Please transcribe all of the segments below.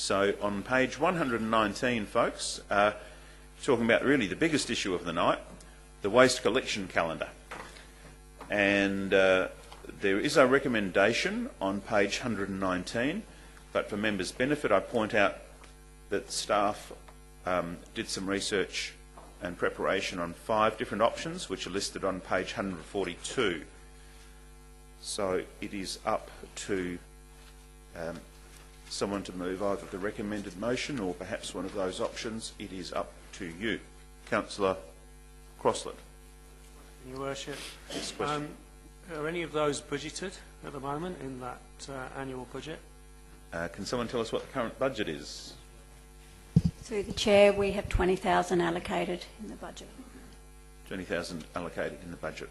So on page 119, folks, talking about really the biggest issue of the night, the waste collection calendar. And there is a recommendation on page 119, but for members' benefit, I point out that staff did some research and preparation on 5 different options, which are listed on page 142. So it is up to someone to move either the recommended motion or perhaps one of those options. It is up to you. Councillor Crossland. Your Worship, Yes, question. are any of those budgeted at the moment in that annual budget? Can someone tell us what the current budget is? Through the Chair, we have 20,000 allocated in the budget. 20,000 allocated in the budget.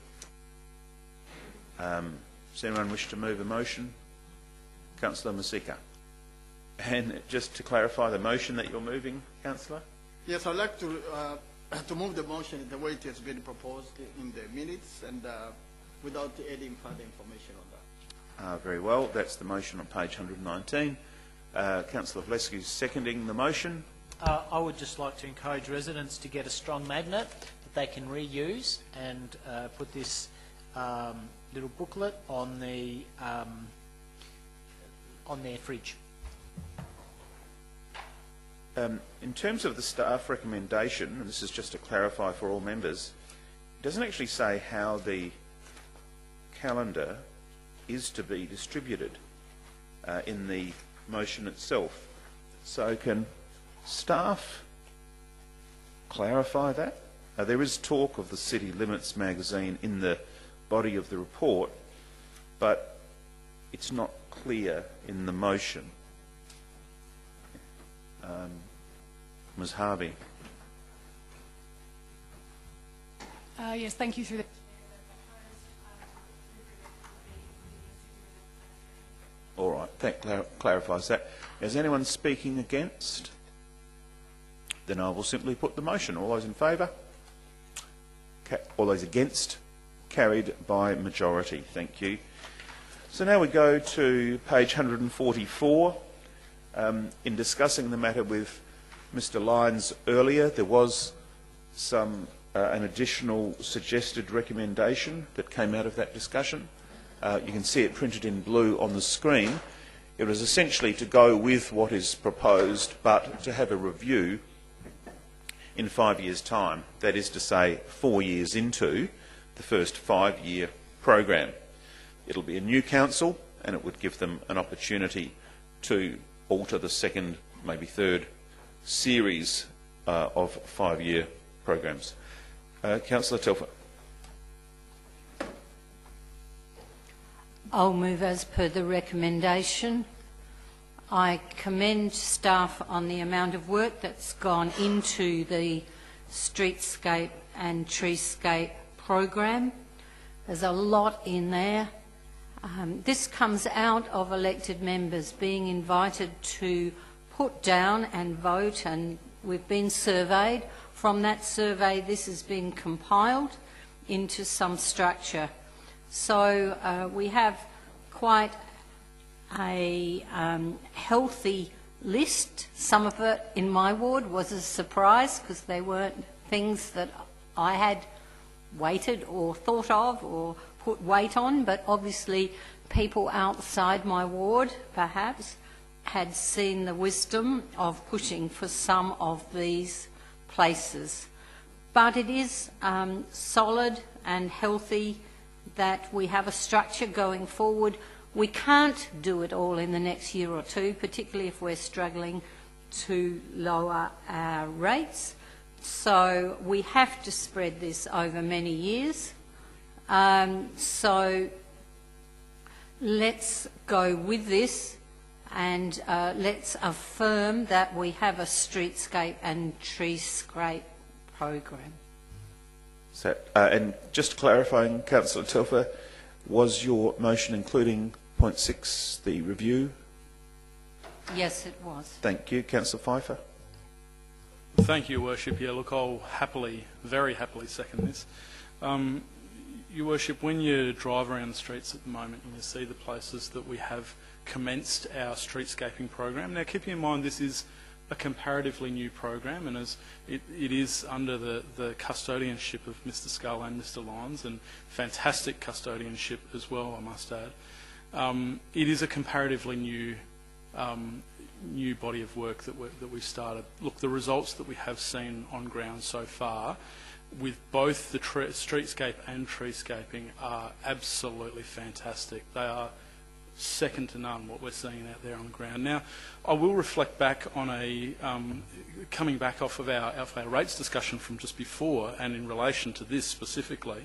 Does anyone wish to move a motion? Councillor Masika. And just to clarify the motion that you're moving, Councillor? Yes, I'd like to move the motion the way it has been proposed in the minutes and without adding further information on that. Very well. That's the motion on page 119. Councillor Valescu seconding the motion. I would just like to encourage residents to get a strong magnet that they can reuse and put this little booklet on their fridge. In terms of the staff recommendation, and this is just to clarify for all members, it doesn't actually say how the calendar is to be distributed in the motion itself. So can staff clarify that? There is talk of the City Limits magazine in the body of the report, but it's not clear in the motion. Ms Harvey. Yes, thank you. Through the All right, that clarifies that. Is anyone speaking against? Then I will simply put the motion. All those in favour? All those against? Carried by majority. Thank you. So now we go to page 144. In discussing the matter with Mr Lyons earlier, there was an additional suggested recommendation that came out of that discussion. You can see it printed in blue on the screen. It was essentially to go with what is proposed, but to have a review in 5 years' time. That is to say, 4 years into the first 5-year program. It'll be a new council, and it would give them an opportunity to alter the second, maybe third series of 5-year programs. Councillor Telfer. I'll move as per the recommendation. I commend staff on the amount of work that's gone into the streetscape and treescape program. There's a lot in there. This comes out of elected members being invited to put down and vote, and we've been surveyed. From that survey, this has been compiled into some structure. So we have quite a healthy list. Some of it in my ward was a surprise because they weren't things that I had weighted or thought of or put weight on, but obviously people outside my ward perhaps had seen the wisdom of pushing for some of these places. But it is solid and healthy that we have a structure going forward. We can't do it all in the next year or two, particularly if we're struggling to lower our rates. So we have to spread this over many years. So let's go with this and let's affirm that we have a streetscape and treescape program. So, and just clarifying, Councillor Telfer, was your motion including point 6, the review? Yes, it was. Thank you. Councillor Pfeiffer. Thank you, Your Worship. Yeah, look, I'll happily, very happily second this. Your Worship, when you drive around the streets at the moment and you see the places that we have commenced our streetscaping program. Now, keeping in mind this is a comparatively new program, and as it is under the custodianship of Mr. Scull and Mr. Lyons, and fantastic custodianship as well, I must add. It is a comparatively new body of work that we've started. Look, the results that we have seen on ground so far, with both the streetscape and treescaping, are absolutely fantastic. They are second to none, what we're seeing out there on the ground. Now, I will reflect back on coming back off of our rates discussion from just before, and in relation to this specifically,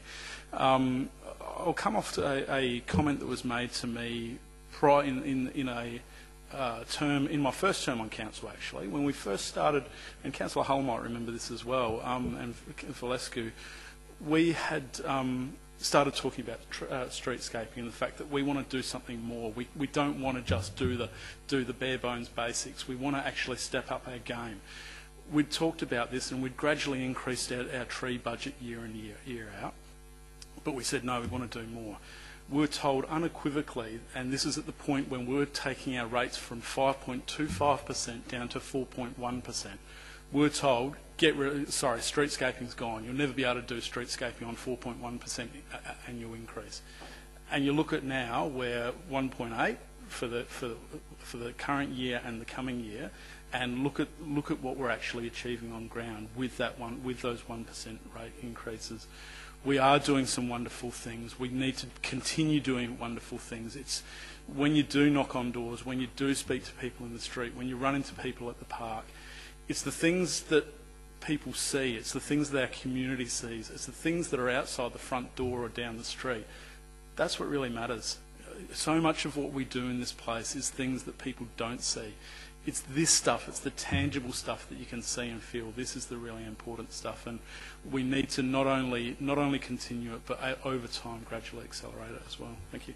I'll come off to a comment that was made to me prior in my first term on council, actually, when we first started, and Councillor Hull might remember this as well, and Valescu, we had started talking about streetscaping and the fact that we want to do something more. We don't want to just do the bare bones basics. We want to actually step up our game. We'd talked about this, and we'd gradually increased our tree budget year in year out, but we said no, we want to do more. We were told unequivocally, and this is at the point when we were taking our rates from 5.25% down to 4.1%. We were told, streetscaping's gone. You'll never be able to do streetscaping on 4.1% annual increase. And you look at now, we're 1.8 for the current year and the coming year, and look at what we're actually achieving on ground with those 1% rate increases. We are doing some wonderful things. We need to continue doing wonderful things. It's when you do knock on doors, when you do speak to people in the street, when you run into people at the park, it's the things that people see, it's the things that our community sees, it's the things that are outside the front door or down the street. That's what really matters. So much of what we do in this place is things that people don't see. It's this stuff, it's the tangible stuff that you can see and feel. This is the really important stuff, and we need to not only continue it, but over time gradually accelerate it as well. Thank you.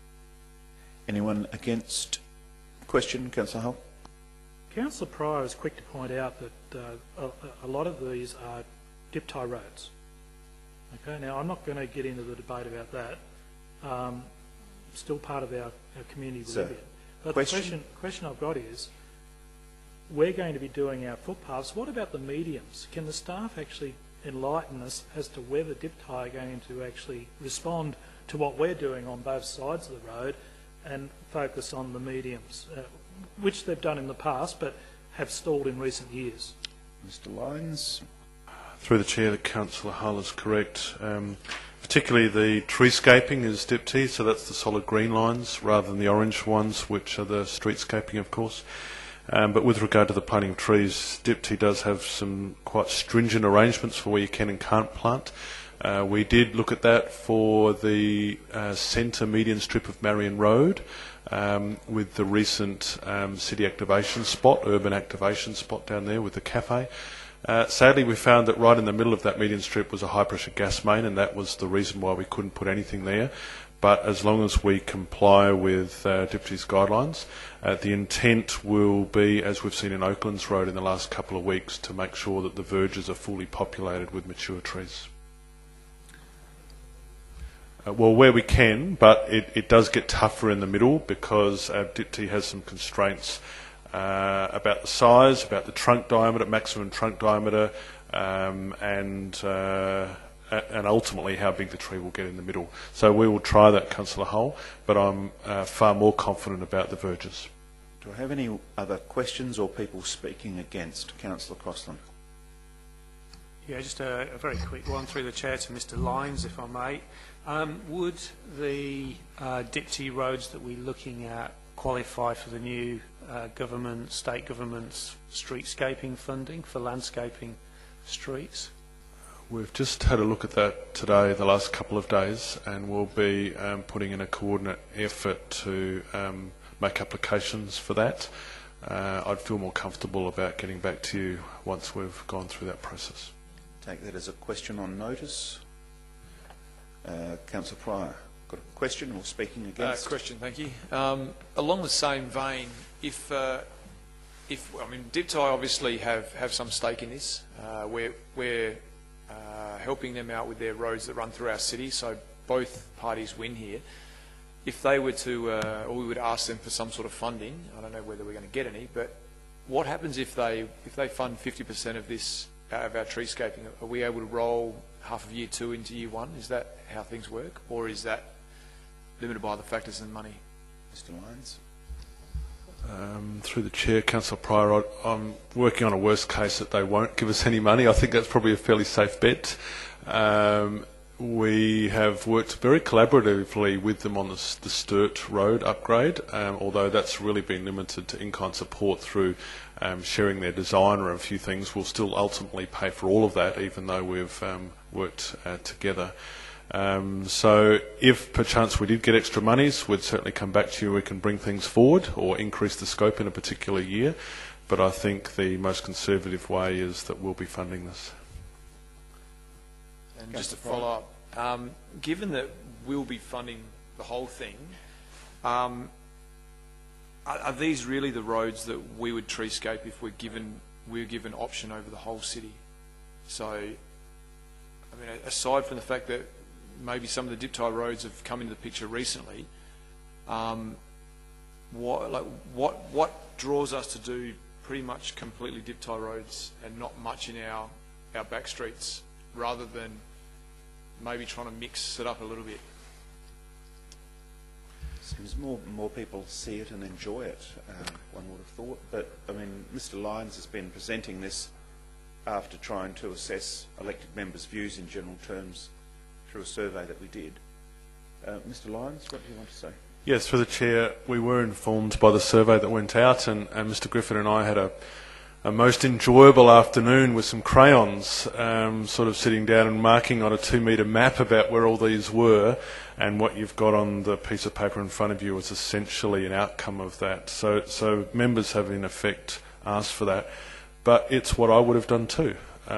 Anyone against? Question, Councillor Hull. Councillor Pryor is quick to point out that a lot of these are dip tie roads. Okay, now I'm not going to get into the debate about that. Still part of our community we live in. But the question I've got is, we're going to be doing our footpaths. What about the mediums? Can the staff actually enlighten us as to whether dip tie are going to actually respond to what we're doing on both sides of the road and focus on the mediums, which they've done in the past but have stalled in recent years? Mr. Lyons. Through the Chair, that Councillor Hull is correct. Particularly the treescaping is dip tee, so that's the solid green lines rather than the orange ones, which are the streetscaping, of course. But with regard to the planting of trees, dip tee does have some quite stringent arrangements for where you can and can't plant. We did look at that for the centre median strip of Marion Road with the recent city activation spot, urban activation spot down there with the cafe. Sadly, we found that right in the middle of that median strip was a high-pressure gas main, and that was the reason why we couldn't put anything there. But as long as we comply with dip tee's guidelines, the intent will be, as we've seen in Oaklands Road in the last couple of weeks, to make sure that the verges are fully populated with mature trees. Well, where we can, but it does get tougher in the middle because dip tee has some constraints about the size, about the trunk diameter, maximum trunk diameter, and ultimately how big the tree will get in the middle. So we will try that, Councillor Hull, but I'm far more confident about the verges. Do I have any other questions or people speaking against? Councillor Crossland. Yeah, just a very quick one through the chair to Mr. Lyons, if I may. Would the dip tee roads that we're looking at qualify for the new state government's streetscaping funding for landscaping streets? We've just had a look at that today, the last couple of days, and we'll be putting in a coordinate effort to make applications for that. I'd feel more comfortable about getting back to you once we've gone through that process. Take that as a question on notice. Councillor Pryor, got a question or speaking against? Question, thank you. Along the same vein, if I mean, dip tie obviously have some stake in this. We're helping them out with their roads that run through our city, so both parties win here. if they were to, or we would ask them for some sort of funding, I don't know whether we're going to get any, but what happens if they fund 50% of this, of our treescaping? Are we able to roll half of year 2 into year 1? Is that how things work? Or is that limited by the factors in money? Mr Lyons. Through the Chair, Councillor Pryor, I'm working on a worst case that they won't give us any money. I think that's probably a fairly safe bet. We have worked very collaboratively with them on the Sturt Road upgrade, although that's really been limited to in-kind support through sharing their design or a few things. We'll still ultimately pay for all of that, even though we've worked together. So if perchance we did get extra monies, we'd certainly come back to you. We can bring things forward or increase the scope in a particular year. But I think the most conservative way is that we'll be funding this. And just to follow up, given that we'll be funding the whole thing, are these really the roads that we would treescape if we're given option over the whole city? So, I mean, aside from the fact that maybe some of the dip tie roads have come into the picture recently, what draws us to do pretty much completely dip tie roads and not much in our back streets, rather than maybe trying to mix it up a little bit? Seems more people see it and enjoy it, one would have thought. But, I mean, Mr Lyons has been presenting this after trying to assess elected members' views in general terms through a survey that we did. Mr Lyons, what do you want to say? Yes, through the Chair, we were informed by the survey that went out, and Mr Griffin and I had a most enjoyable afternoon with some crayons, sort of sitting down and marking on a 2-metre map about where all these were, and what you've got on the piece of paper in front of you is essentially an outcome of that. So members have in effect asked for that, but it's what I would have done too.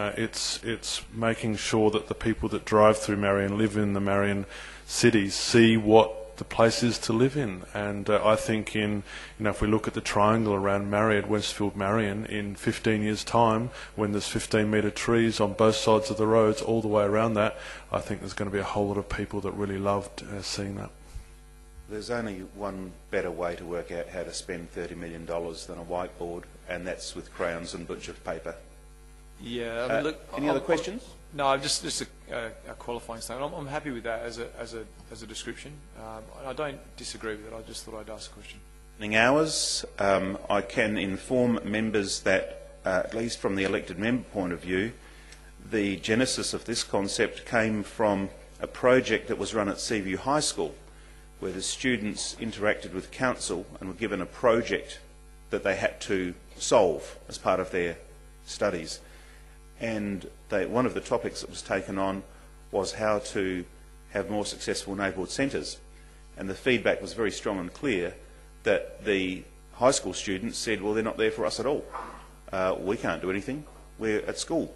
It's making sure that the people that drive through Marion, live in the Marion cities, see what the place is to live in. And I think if we look at the triangle around Marriott, Westfield, Marion, in 15 years' time, when there's 15-metre trees on both sides of the roads all the way around that, I think there's going to be a whole lot of people that really loved seeing that. There's only one better way to work out how to spend $30 million than a whiteboard, and that's with crayons and butcher paper. Yeah. I mean, look, any other questions? No, just a qualifying statement. I'm happy with that as a description. I don't disagree with it. I just thought I'd ask a question. Hours, I can inform members that, at least from the elected member point of view, the genesis of this concept came from a project that was run at Seaview High School, where the students interacted with council and were given a project that they had to solve as part of their studies. And one of the topics that was taken on was how to have more successful neighbourhood centres. And the feedback was very strong and clear that the high school students said, well, they're not there for us at all. We can't do anything. We're at school.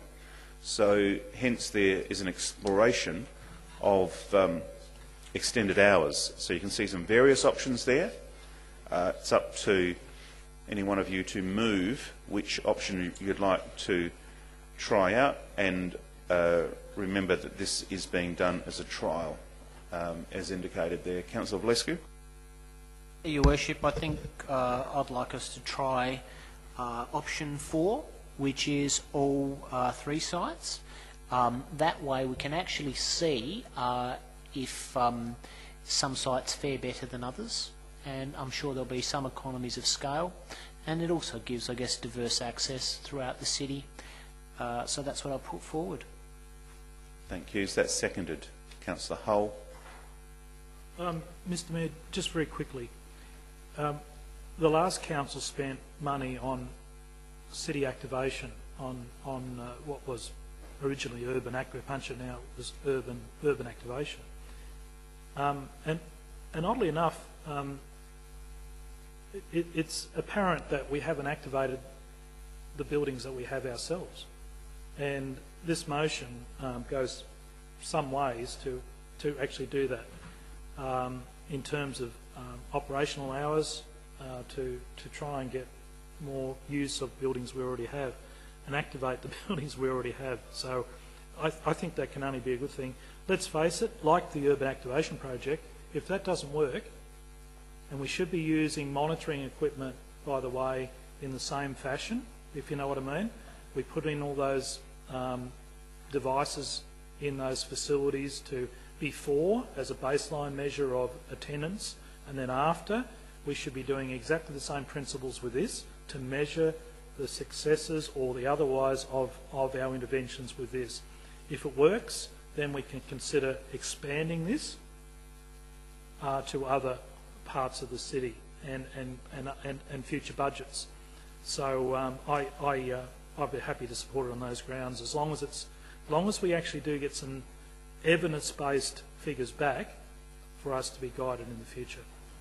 So hence there is an exploration of extended hours. So you can see some various options there. It's up to any one of you to move which option you'd like to try out, and remember that this is being done as a trial, as indicated there. Councillor Valescu? Your Worship, I think I'd like us to try option 4, which is all 3 sites. That way we can actually see if some sites fare better than others, and I'm sure there'll be some economies of scale, and it also gives, I guess, diverse access throughout the city. So that's what I'll put forward. Thank you. Is that seconded? Councillor Hull? Mr Mayor, just very quickly, the last council spent money on city activation on what was originally urban acupuncture, now it was urban activation. And oddly enough, it's apparent that we haven't activated the buildings that we have ourselves. And this motion goes some ways to actually do that in terms of operational hours, to try and get more use of buildings we already have and activate the buildings we already have. So I think that can only be a good thing. Let's face it, like the urban activation project, if that doesn't work, And we should be using monitoring equipment, by the way, in the same fashion, if you know what I mean. We put in all those devices in those facilities to before as a baseline measure of attendance, and then after we should be doing exactly the same principles with this to measure the successes or the otherwise of our interventions with this. If it works, then we can consider expanding this to other parts of the city and future budgets. So I'd be happy to support it on those grounds as long as we actually do get some evidence-based figures back for us to be guided in the future.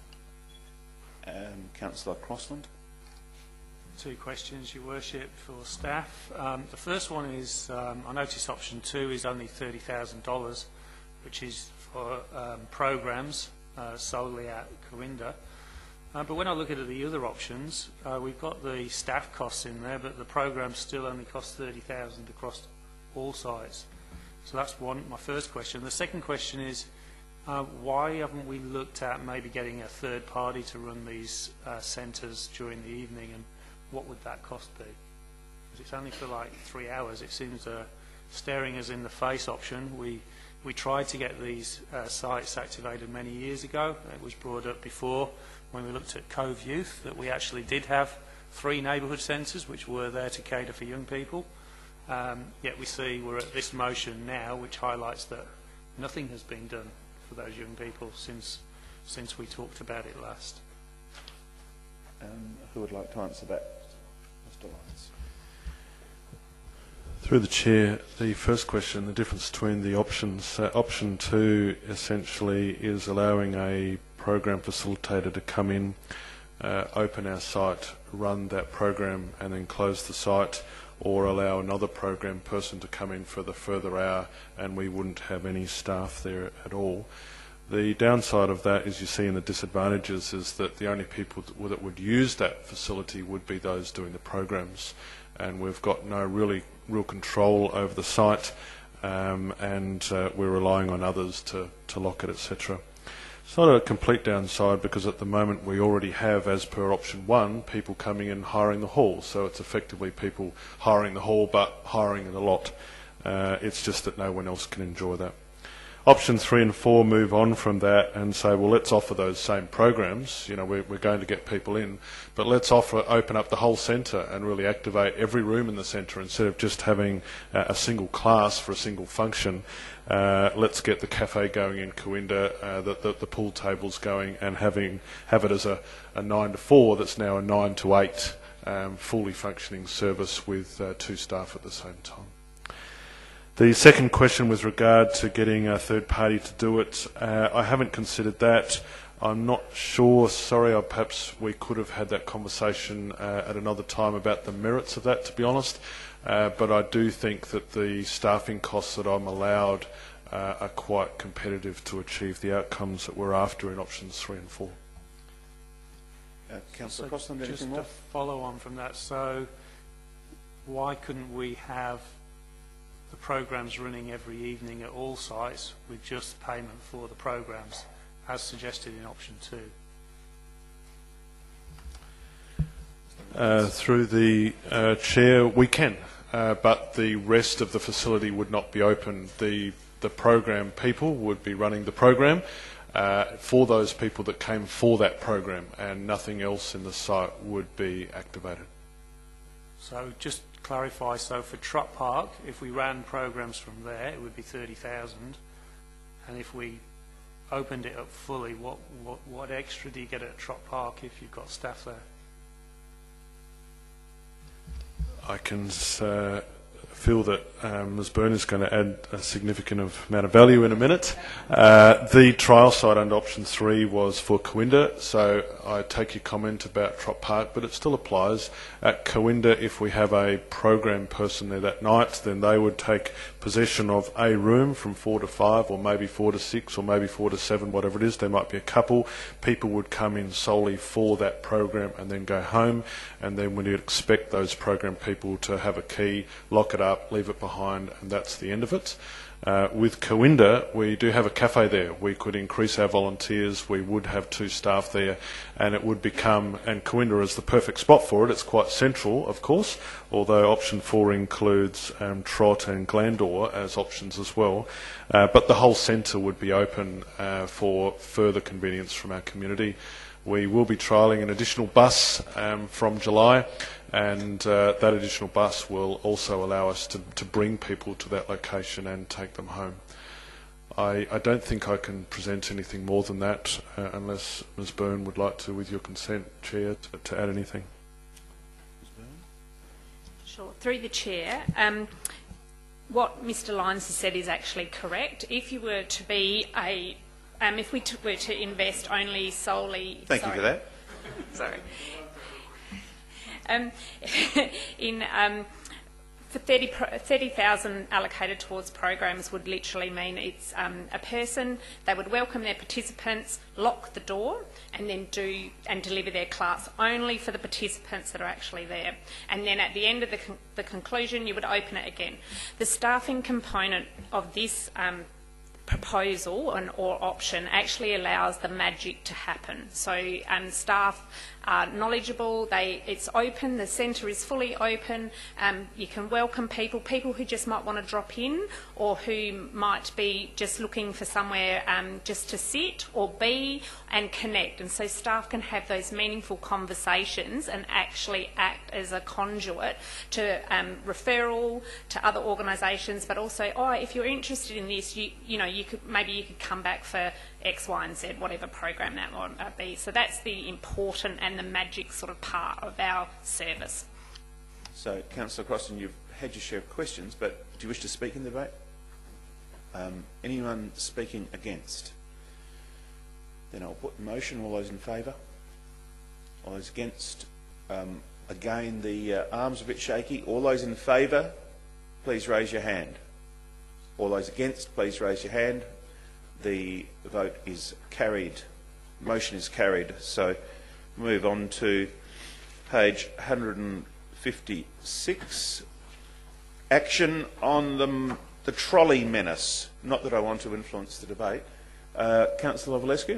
Councillor Crossland. 2 questions, Your Worship, for staff. The first one is, I notice option 2 is only $30,000, which is for programs solely at Corinda. But when I look at the other options, we've got the staff costs in there, but the program still only costs $30,000 across all sites. So that's my first question. The second question is, why haven't we looked at maybe getting a third party to run these centres during the evening, and what would that cost be? Because it's only for like 3 hours. It seems staring us in the face option. We tried to get these sites activated many years ago. It was brought up before when we looked at Cove Youth that we actually did have 3 neighbourhood centres which were there to cater for young people. Yet we see we're at this motion now, which highlights that nothing has been done for those young people since we talked about it last. Who would like to answer that? Mr. Lyons. Through the Chair, the first question, the difference between the options. Option 2 essentially is allowing a program facilitator to come in, open our site, run that program and then close the site, or allow another program person to come in for the further hour and we wouldn't have any staff there at all. The downside of that, as you see in the disadvantages, is that the only people that would use that facility would be those doing the programs, and we've got no real control over the site, and we're relying on others to lock it, etc. It's not a complete downside because at the moment we already have, as per option 1, people coming in hiring the hall, so it's effectively people hiring the hall but hiring it a lot. It's just that no one else can enjoy that. Option 3 and 4 move on from that and say, well, let's offer those same programs. You know, we're going to get people in, but let's open up the whole centre and really activate every room in the centre instead of just having a single class for a single function. Let's get the cafe going in Corinda, the pool tables going, and have it as a 9 to 4 that's now a 9 to 8 fully functioning service with 2 staff at the same time. The second question with regard to getting a third party to do it, I haven't considered that. I'm not sure, sorry, perhaps we could have had that conversation at another time about the merits of that, to be honest, but I do think that the staffing costs that I'm allowed are quite competitive to achieve the outcomes that we're after in options 3 and 4. Councillor Crossland, anything just more? to follow on from that, so why couldn't we have the programs running every evening at all sites with just payment for the programs, as suggested in option 2? Through the Chair, we can, but the rest of the facility would not be open. The program people would be running the program for those people that came for that program, and nothing else in the site would be activated. So just clarify, so for Truck Park, if we ran programs from there, it would be 30,000, and if we opened it up fully, what extra do you get at Truck Park if you've got staff there? I can feel that Ms Byrne is going to add a significant amount of value in a minute. The trial site under option 3 was for Corinda, so I take your comment about Trop Park, but it still applies. At Corinda, if we have a program person there that night, then they would take possession of a room from 4 to 5, or maybe 4 to 6, or maybe 4 to 7, whatever it is. There might be a couple. People would come in solely for that program and then go home, and then we'd expect those program people to have a key, lock it up, up, leave it behind, and that's the end of it. With Coimbra, we do have a cafe there. We could increase our volunteers, we would have 2 staff there, and it would become, and Coimbra is the perfect spot for it. It's quite central, of course, although option 4 includes Trott and Glandore as options as well. But the whole centre would be open for further convenience from our community. We will be trialling an additional bus from July, and that additional bus will also allow us to bring people to that location and take them home. I don't think I can present anything more than that, unless Ms Byrne would like to, with your consent, Chair, to add anything. Sure. Through the Chair, what Mr Lyons has said is actually correct. If you were to be a if we were to invest only solely... Thank you for that. Sorry. For 30,000 allocated towards programs would literally mean it's a person, they would welcome their participants, lock the door, and then do and deliver their class only for the participants that are actually there. And then at the end of the conclusion, you would open it again. The staffing component of this proposal or option actually allows the magic to happen. So staff are knowledgeable, it's open, the centre is fully open, you can welcome people who just might want to drop in or who might be just looking for somewhere just to sit or be and connect. And so staff can have those meaningful conversations and actually act as a conduit to referral to other organisations, but also, if you're interested in this, you could come back for X, Y and Z, whatever program that might be. So that's the important and the magic sort of part of our service. So, Councillor Crossan, you've had your share of questions, but do you wish to speak in the debate? Anyone speaking against? Then I'll put the motion. All those in favour? All those against? Again, the arms are a bit shaky. All those in favour, please raise your hand. All those against, please raise your hand. The vote is carried. Motion is carried. So move on to page 156. Action on the trolley menace. Not that I want to influence the debate. Councillor Valescu?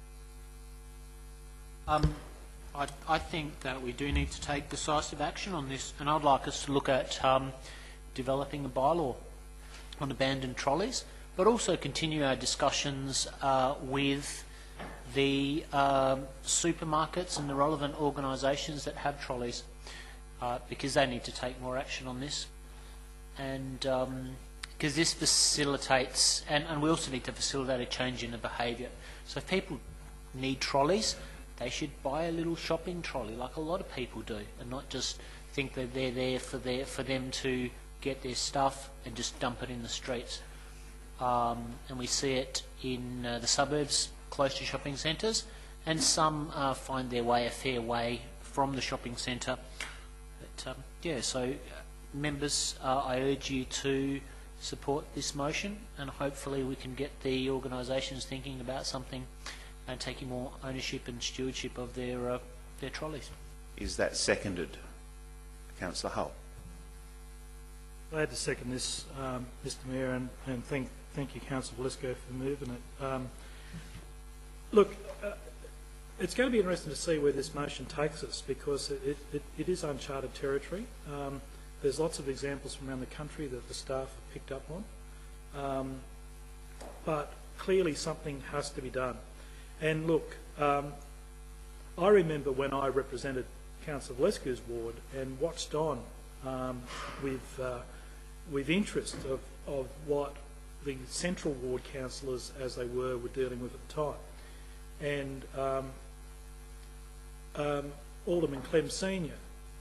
I think that we do need to take decisive action on this, and I'd like us to look at developing a bylaw on abandoned trolleys, but also continue our discussions with the supermarkets and the relevant organisations that have trolleys, because they need to take more action on this. And because this facilitates, and we also need to facilitate a change in the behaviour. So if people need trolleys, they should buy a little shopping trolley like a lot of people do, and not just think that they're there for them to get their stuff and just dump it in the streets. And we see it in the suburbs close to shopping centres, and some find their way a fair way from the shopping centre. But so members, I urge you to support this motion, and hopefully we can get the organisations thinking about something and taking more ownership and stewardship of their trolleys. Is that seconded? Councillor Hull. Glad to second this, Mr Mayor, and thank you, Councillor Valescu, for moving it. Look, it's going to be interesting to see where this motion takes us, because it is uncharted territory. There's lots of examples from around the country that the staff have picked up on, but clearly something has to be done. And look, I remember when I represented Councillor Valescu's ward and watched on with interest of what the central ward councillors, as they were dealing with at the time. And Alderman Clem Senior,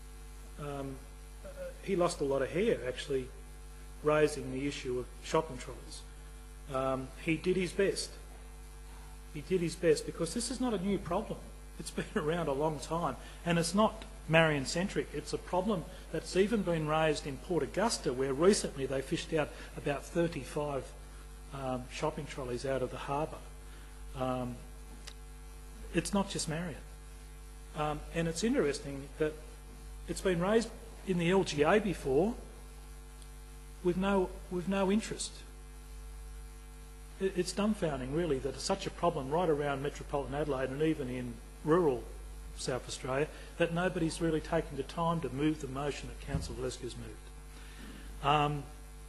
he lost a lot of hair actually raising the issue of shopping trolleys. He did his best. He did his best, because this is not a new problem. It's been around a long time, and it's not Marion-centric. It's a problem that's even been raised in Port Augusta, where recently they fished out about 35 shopping trolleys out of the harbour. It's not just Marion. And it's interesting that it's been raised in the LGA before, with no interest. It's dumbfounding, really, that it's such a problem right around metropolitan Adelaide and even in rural South Australia that nobody's really taken the time to move the motion that Councillor Valescu's moved.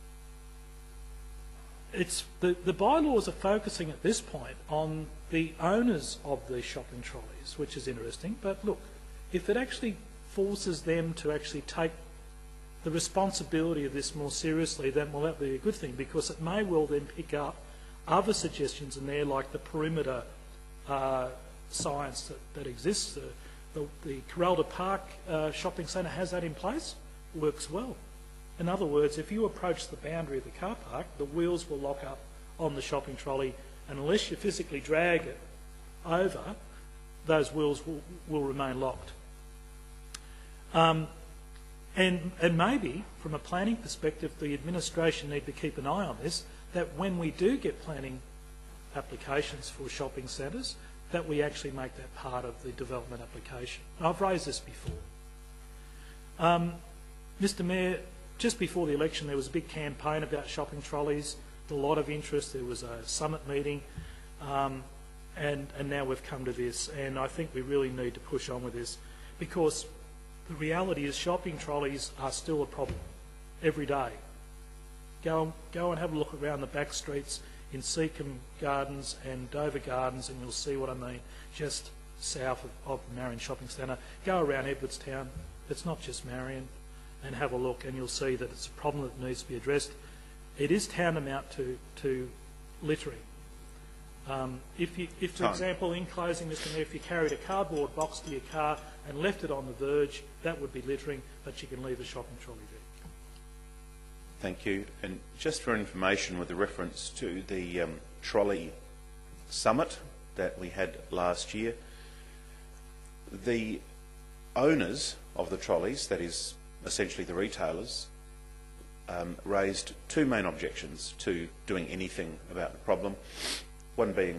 The bylaws are focusing at this point on the owners of the shopping trolleys, which is interesting. But look, if it actually forces them to actually take the responsibility of this more seriously, then well, that'll be a good thing, because it may well then pick up other suggestions in there, like the perimeter science that exists. The Coralda Park shopping centre has that in place, works well. In other words, if you approach the boundary of the car park, the wheels will lock up on the shopping trolley, and unless you physically drag it over, those wheels will remain locked. And maybe, from a planning perspective, the administration need to keep an eye on this, that when we do get planning applications for shopping centres, that we actually make that part of the development application. I've raised this before. Mr Mayor, just before the election there was a big campaign about shopping trolleys, a lot of interest, there was a summit meeting, and now we've come to this, and I think we really need to push on with this, because the reality is shopping trolleys are still a problem every day. Go and have a look around the back streets in Seacombe Gardens and Dover Gardens, and you'll see what I mean, just south of Marion Shopping Centre. Go around Edwardstown, it's not just Marion, and have a look, and you'll see that it's a problem that needs to be addressed. It is tantamount to littering. If, for example, in closing, Mr Mayor, if you carried a cardboard box to your car and left it on the verge, that would be littering, but you can leave a shopping trolley there. Thank you. And just for information, with the reference to the trolley summit that we had last year, the owners of the trolleys, that is essentially the retailers, raised two main objections to doing anything about the problem. One being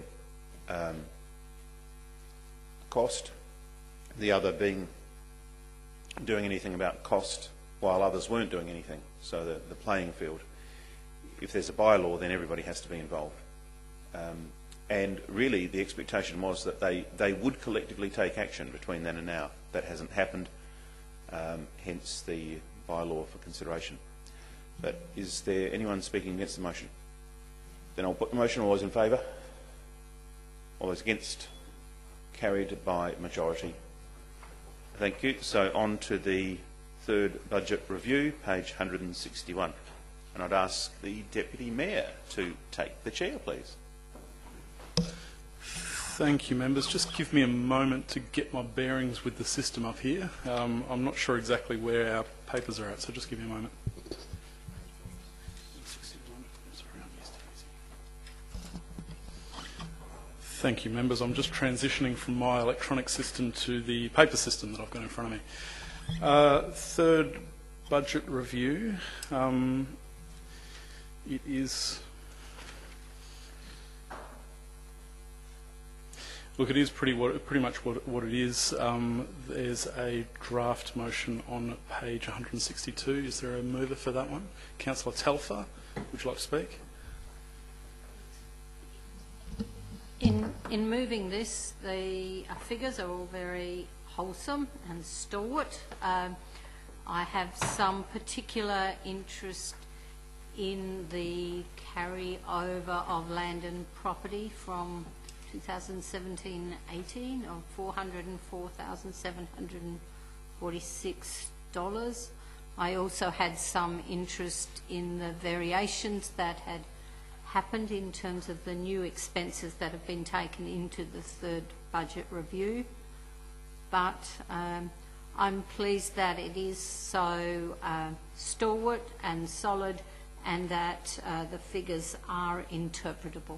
cost, the other being doing anything about cost while others weren't doing anything. So the playing field, if there's a bylaw, then everybody has to be involved. And really the expectation was that they would collectively take action between then and now. That hasn't happened, hence the bylaw for consideration. But is there anyone speaking against the motion? Then I'll put the motion. All those in favour? All those against? Carried by majority. Thank you. So on to the third budget review, page 161. And I'd ask the Deputy Mayor to take the chair, please. Thank you, members. Just give me a moment to get my bearings with the system up here. I'm not sure exactly where our papers are at, so just give me a moment. Thank you, members. I'm just transitioning from my electronic system to the paper system that I've got in front of me. Third budget review. It is... Look, it is pretty much what it is. There's a draft motion on page 162. Is there a mover for that one? Councillor Telfer, would you like to speak? In moving this, the figures are all very wholesome and stalwart. I have some particular interest in the carry-over of land and property from 2017-18 of $404,746. I also had some interest in the variations that had happened in terms of the new expenses that have been taken into the third budget review. But I'm pleased that it is so stalwart and solid, and that the figures are interpretable.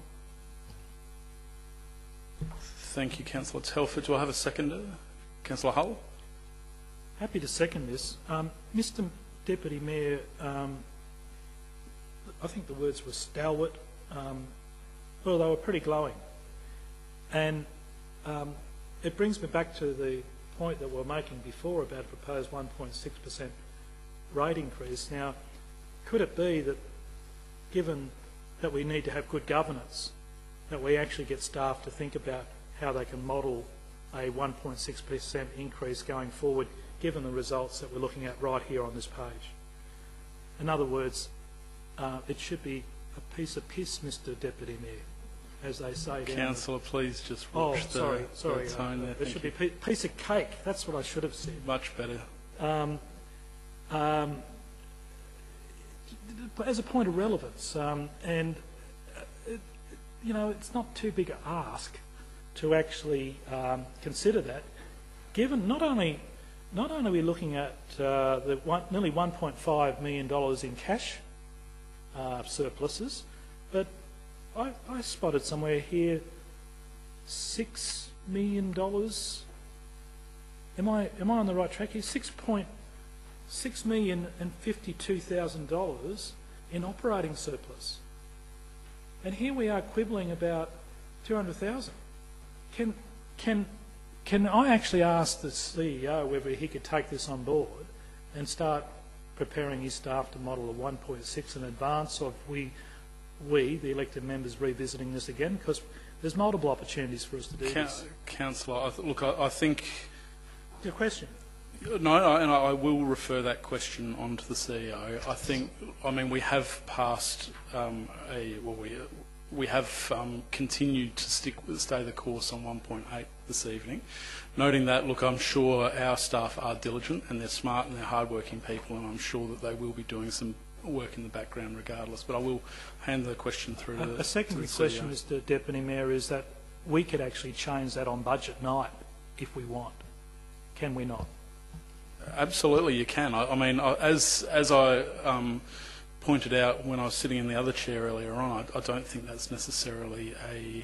Thank you, Councillor Telford. Do I have a seconder? Councillor Hull? Happy to second this. Mr Deputy Mayor, I think the words were stalwart. Well, they were pretty glowing. And it brings me back to the point that we were making before about a proposed 1.6% rate increase. Now, could it be that, given that we need to have good governance, that we actually get staff to think about how they can model a 1.6% increase going forward, given the results that we're looking at right here on this page? In other words, it should be a piece of piss, Mr Deputy Mayor, as they say. Councillor, please just watch sorry. the tone there. It should be a piece of cake. That's what I should have said. Much better. As a point of relevance, you know, it's not too big an ask to actually consider that, given not only are we looking at nearly $1.5 million in cash surpluses, but I spotted somewhere here $6 million. Am I on the right track here? $6,052,000 in operating surplus, and here we are quibbling about 200,000. Can I actually ask the CEO whether he could take this on board and start preparing his staff to model a 1.6 in advance of we, the elected members, revisiting this again? Because there's multiple opportunities for us to do this. Councillor, look, I think... Your question? No, and I will refer that question on to the CEO. I mean, we have passed we have continued to stay the course on 1.8 this evening. Noting that, look, I'm sure our staff are diligent and they're smart and they're hard-working people, and I'm sure that they will be doing some work in the background regardless. But I will hand the question through to a secondary question, Mr Deputy Mayor, is that we could actually change that on budget night if we want. Can we not? Absolutely, you can. I mean, as I pointed out when I was sitting in the other chair earlier on, I don't think that's necessarily a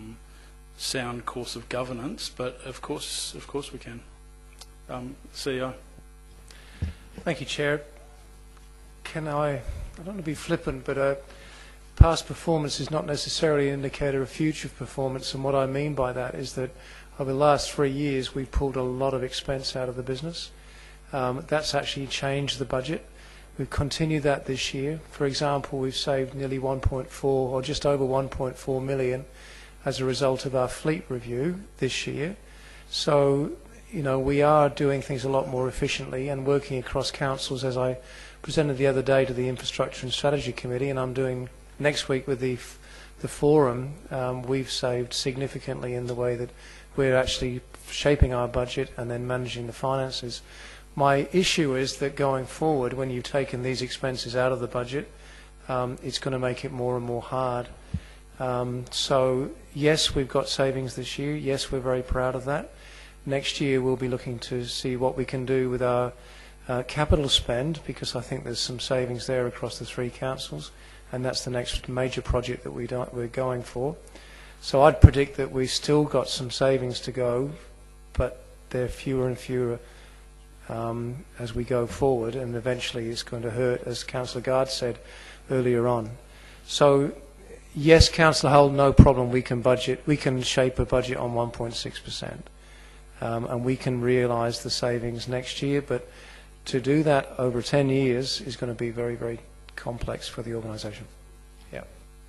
sound course of governance, but of course we can. CEO. Thank you, Chair. I don't want to be flippant, but past performance is not necessarily an indicator of future performance, and what I mean by that is that over the last 3 years we've pulled a lot of expense out of the business. That's actually changed the budget. We've continued that this year. For example, we've saved nearly 1.4 or just over 1.4 million as a result of our fleet review this year. So, you know, we are doing things a lot more efficiently and working across councils, as I presented the other day to the Infrastructure and Strategy Committee, and I'm doing next week with the forum. We've saved significantly in the way that we're actually shaping our budget and then managing the finances. My issue is that going forward, when you've taken these expenses out of the budget, it's going to make it more and more hard. So, yes, we've got savings this year. Yes, we're very proud of that. Next year, we'll be looking to see what we can do with our capital spend, because I think there's some savings there across the 3 councils, and that's the next major project that we're going for. So I'd predict that we've still got some savings to go, but they're fewer and fewer as we go forward, and eventually it's going to hurt, as Councillor Gard said earlier on. So, yes, Councillor Hull, no problem. We can shape a budget on 1.6%, and we can realise the savings next year. But to do that over 10 years is going to be very, very complex for the organisation. Yeah.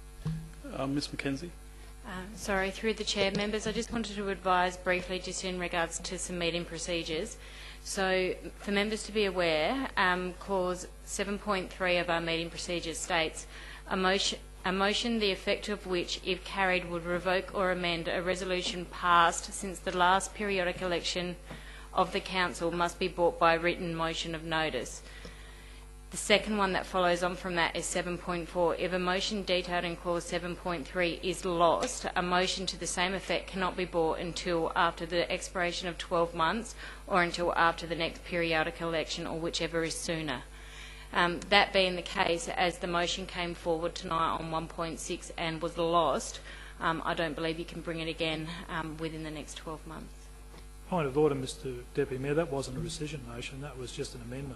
Ms McKenzie. Sorry, through the chair, members, I just wanted to advise briefly just in regards to some meeting procedures. So, for members to be aware, clause 7.3 of our meeting procedures states, a motion the effect of which, if carried, would revoke or amend a resolution passed since the last periodic election of the council must be brought by written motion of notice. The second one that follows on from that is 7.4. If a motion detailed in clause 7.3 is lost, a motion to the same effect cannot be brought until after the expiration of 12 months or until after the next periodic election, or whichever is sooner. That being the case, as the motion came forward tonight on 1.6 and was lost, I don't believe you can bring it again within the next 12 months. Point of order, Mr Deputy Mayor, that wasn't a rescission motion, that was just an amendment.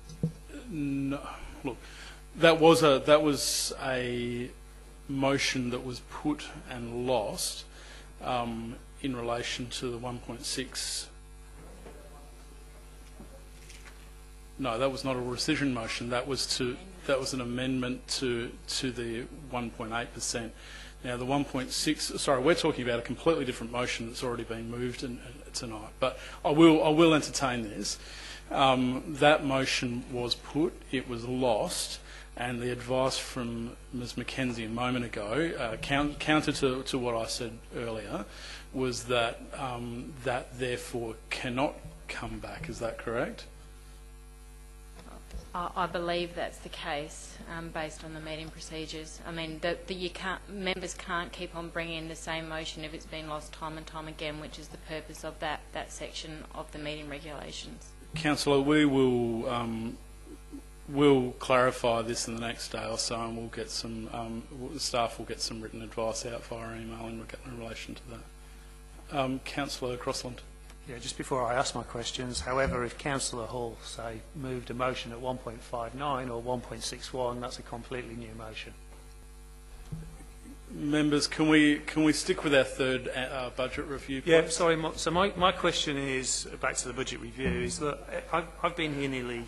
No, look, that was a motion that was put and lost in relation to the 1.6. No, that was not a rescission motion. That was an amendment to the 1.8%. Now, the 1.6. Sorry, we're talking about a completely different motion that's already been moved tonight. But I will entertain this. That motion was put. It was lost. And the advice from Ms Mackenzie a moment ago, counter to what I said earlier, was that that therefore cannot come back. Is that correct? I believe that's the case, based on the meeting procedures. I mean, members can't keep on bringing in the same motion if it's been lost time and time again, which is the purpose of that section of the meeting regulations. Councillor, we will we'll clarify this in the next day or so, and we'll get some the staff will get some written advice out via email in relation to that. Councillor Crossland. Yeah, just before I ask my questions, however, if Councillor Hall, say, moved a motion at 1.59 or 1.61, that's a completely new motion. Members, can we stick with our third budget review, please? Yeah, sorry. So my question is, back to the budget review, is that I've been here nearly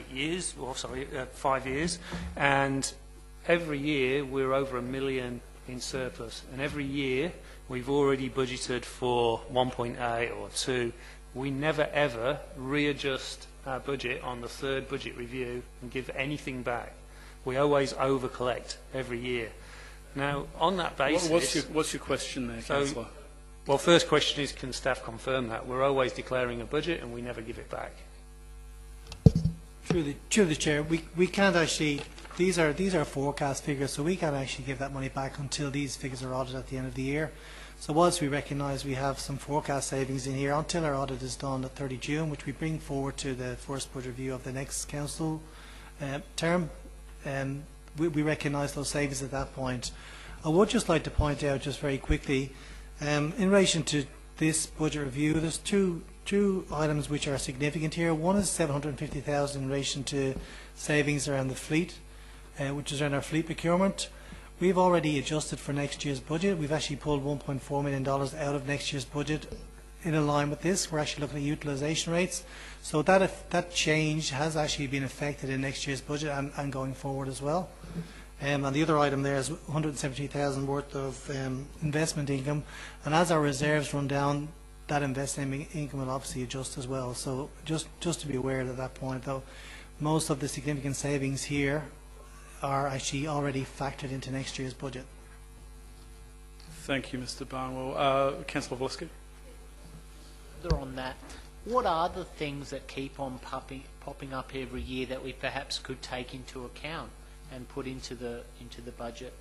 5 years, and every year we're over $1 million in surplus, and every year we've already budgeted for 1.8 or 2. We never ever readjust our budget on the third budget review and give anything back. We always over-collect every year. Now, on that basis... What's your question there, Councillor? Well, first question is, can staff confirm that? We're always declaring a budget and we never give it back. Through the Chair, we can't actually... These are forecast figures, so we can't actually give that money back until these figures are audited at the end of the year. So whilst we recognise we have some forecast savings in here, until our audit is done at 30 June, which we bring forward to the first budget review of the next council term, we recognise those savings at that point. I would just like to point out just very quickly, in relation to this budget review, there's two items which are significant here. One is 750,000 in relation to savings around the fleet, which is around our fleet procurement. We've already adjusted for next year's budget. We've actually pulled $1.4 million out of next year's budget in line with this. We're actually looking at utilisation rates. So that change has actually been affected in next year's budget and going forward as well. And the other item there is 170,000 worth of investment income. And as our reserves run down, that investment income will obviously adjust as well. So just to be aware at that point, though, most of the significant savings here are actually already factored into next year's budget. Thank you, Mr. Barnwell. Councillor Volinsky. On that, what are the things that keep on popping up every year that we perhaps could take into account and put into the budget?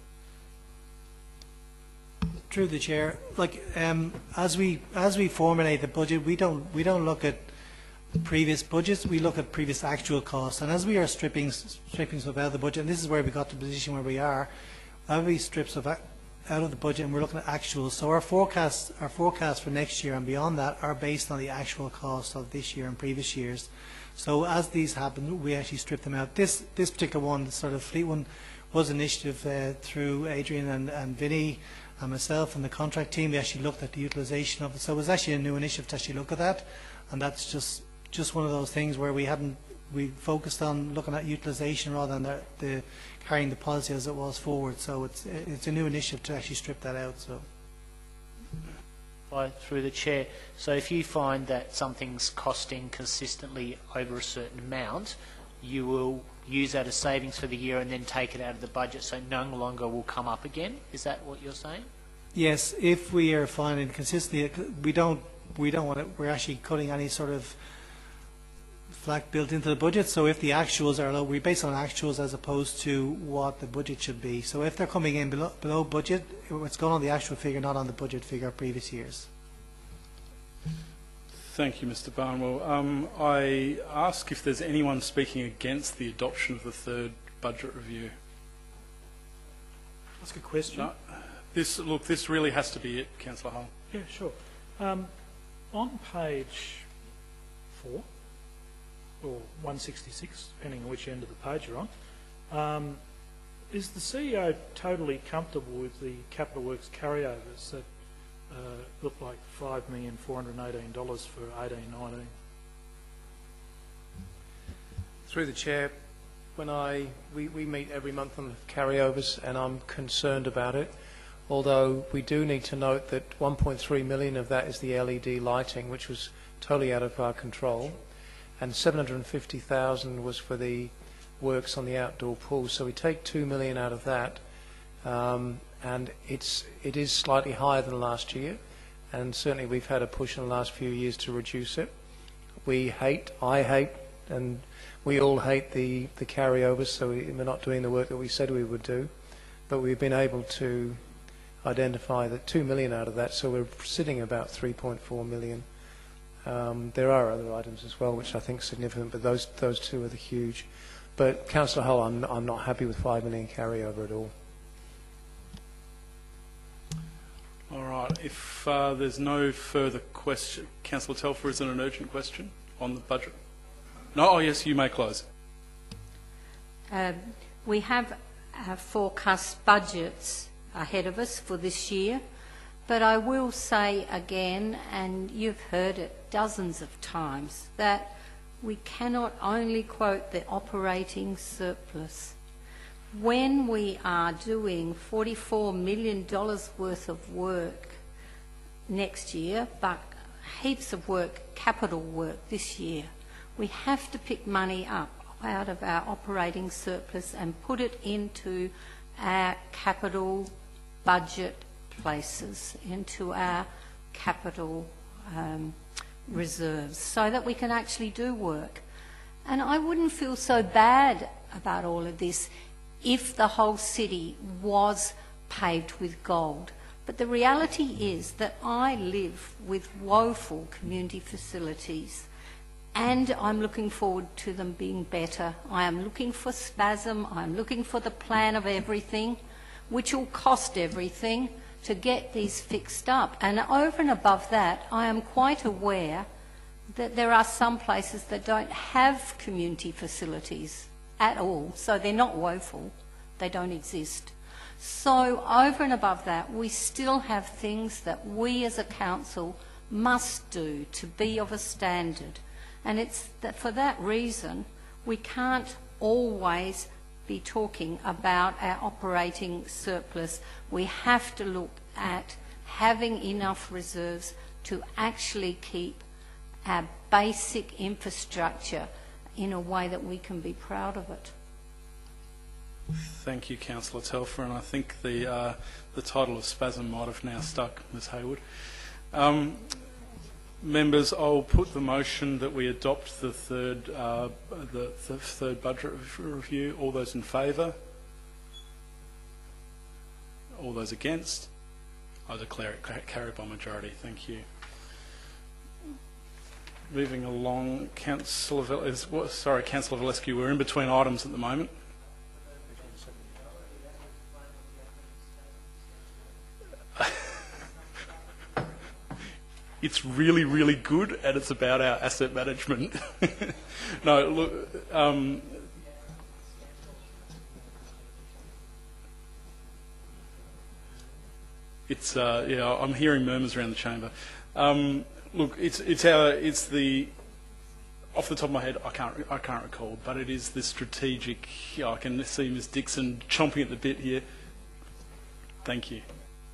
Through the Chair, like as we formulate the budget, we don't look at previous budgets. We look at previous actual costs, and as we are stripping stuff out of the budget, and this is where we got to the position where we are, as we strip stuff out of the budget, and we're looking at actuals. So our forecasts for next year and beyond that are based on the actual cost of this year and previous years. So as these happen, we actually strip them out. This particular one, the sort of fleet one, was an initiative through Adrian and Vinny and myself and the contract team. We actually looked at the utilisation of it. So it was actually a new initiative to actually look at that, and that's just one of those things where we focused on looking at utilisation rather than the carrying the policy as it was forward. So it's a new initiative to actually strip that out. So. Through the Chair, so if you find that something's costing consistently over a certain amount, you will use that as savings for the year and then take it out of the budget, so no longer will come up again. Is that what you're saying? Yes, if we are finding consistently, we don't want it. We're actually cutting any sort of slack built into the budget. So if the actuals are low, we base on actuals as opposed to what the budget should be. So if they're coming in below budget, it's gone on the actual figure, not on the budget figure of previous years. Thank you, Mr. Barnwell. I ask if there's anyone speaking against the adoption of the third budget review. That's a good question. No, this really has to be it, Councillor Hull. Yeah, sure. On page 4, or 166, depending on which end of the page you're on, is the CEO totally comfortable with the capital works carryovers that look like $5,418 for 18-19? Through the chair, when we meet every month on carryovers, and I'm concerned about it. Although we do need to note that 1.3 million of that is the LED lighting, which was totally out of our control, and 750,000 was for the works on the outdoor pool. So we take 2 million out of that, and it is slightly higher than last year, and certainly we've had a push in the last few years to reduce it. I hate, and we all hate the carryovers, so we're not doing the work that we said we would do, but we've been able to identify that 2 million out of that, so we're sitting about 3.4 million. There are other items as well, which I think are significant, but those two are the huge. But Councillor Hull, I'm not happy with 5 million carryover at all. All right. If there's no further question, Councillor Telfer, is it an urgent question on the budget? No. Oh yes, you may close. We have forecast budgets ahead of us for this year, but I will say again, and you've heard it dozens of times, that we cannot only quote the operating surplus. When we are doing $44 million worth of work next year, but heaps of work, capital work this year, we have to pick money up out of our operating surplus and put it into our capital budget places, into our capital reserves, so that we can actually do work. And I wouldn't feel so bad about all of this if the whole city was paved with gold. But the reality is that I live with woeful community facilities, and I'm looking forward to them being better. I am looking for spasm, I'm looking for the plan of everything, which will cost everything to get these fixed up. And over and above that, I am quite aware that there are some places that don't have community facilities at all, so they're not woeful, they don't exist. So over and above that, we still have things that we as a council must do to be of a standard. And it's that for that reason, we can't always be talking about our operating surplus. We have to look at having enough reserves to actually keep our basic infrastructure in a way that we can be proud of it. Thank you, Councillor Telfer, and I think the title of spasm might have now stuck, Ms Hayward. Members, I'll put the motion that we adopt the third budget review. All those in favour? All those against? I declare it carried by majority. Thank you. Moving along, Councillor Valescu, we're in between items at the moment. It's really, really good, and it's about our asset management. No, look, it's yeah, I'm hearing murmurs around the chamber. Look, it's the off the top of my head, I can't recall, but it is the strategic. I can see Ms Dixon chomping at the bit here. Thank you.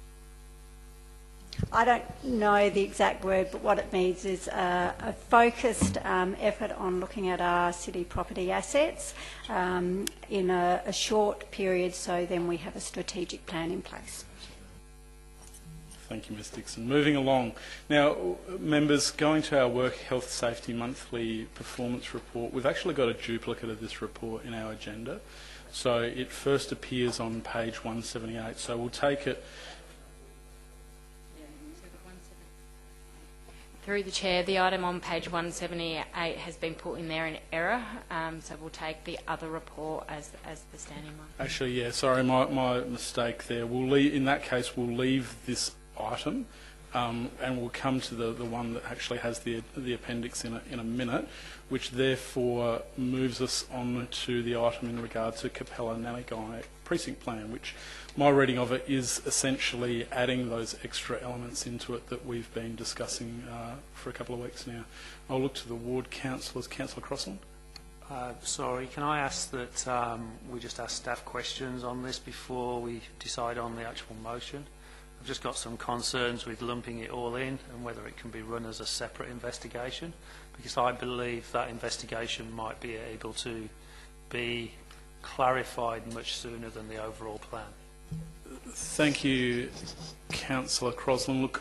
I don't know the exact word, but what it means is a focused effort on looking at our city property assets in a short period, so then we have a strategic plan in place. Thank you, Ms Dixon. Moving along. Now, members, going to our Work Health Safety Monthly Performance Report, we've actually got a duplicate of this report in our agenda. So it first appears on page 178. So we'll take it. Through the chair, the item on page 178 has been put in there in error, so we'll take the other report as the standing one. Actually, yeah, sorry, my mistake there. In that case, we'll leave this item and we'll come to the one that actually has the appendix in a minute, which therefore moves us on to the item in regard to Capella Nanagai precinct plan, which my reading of it is essentially adding those extra elements into it that we've been discussing for a couple of weeks now. I'll look to the ward councillors. Councillor Crossland? Sorry, can I ask that we just ask staff questions on this before we decide on the actual motion? I've just got some concerns with lumping it all in and whether it can be run as a separate investigation, because I believe that investigation might be able to be clarified much sooner than the overall plan. Thank you, Councillor Crosland. Look,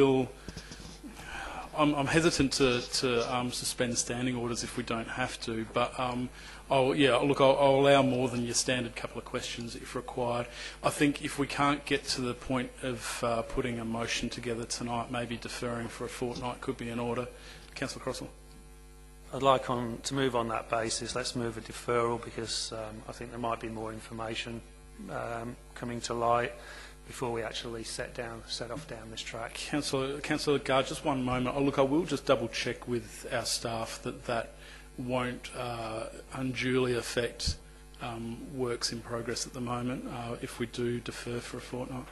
I'm hesitant to suspend standing orders if we don't have to, but I'll allow more than your standard couple of questions if required. I think if we can't get to the point of putting a motion together tonight, maybe deferring for a fortnight could be in order. Councillor Crosland. I'd like to move on that basis. Let's move a deferral because I think there might be more information coming to light before we actually set off down this track. Councillor Gard, just one moment. Look, I will just double check with our staff that won't unduly affect works in progress at the moment if we do defer for a fortnight.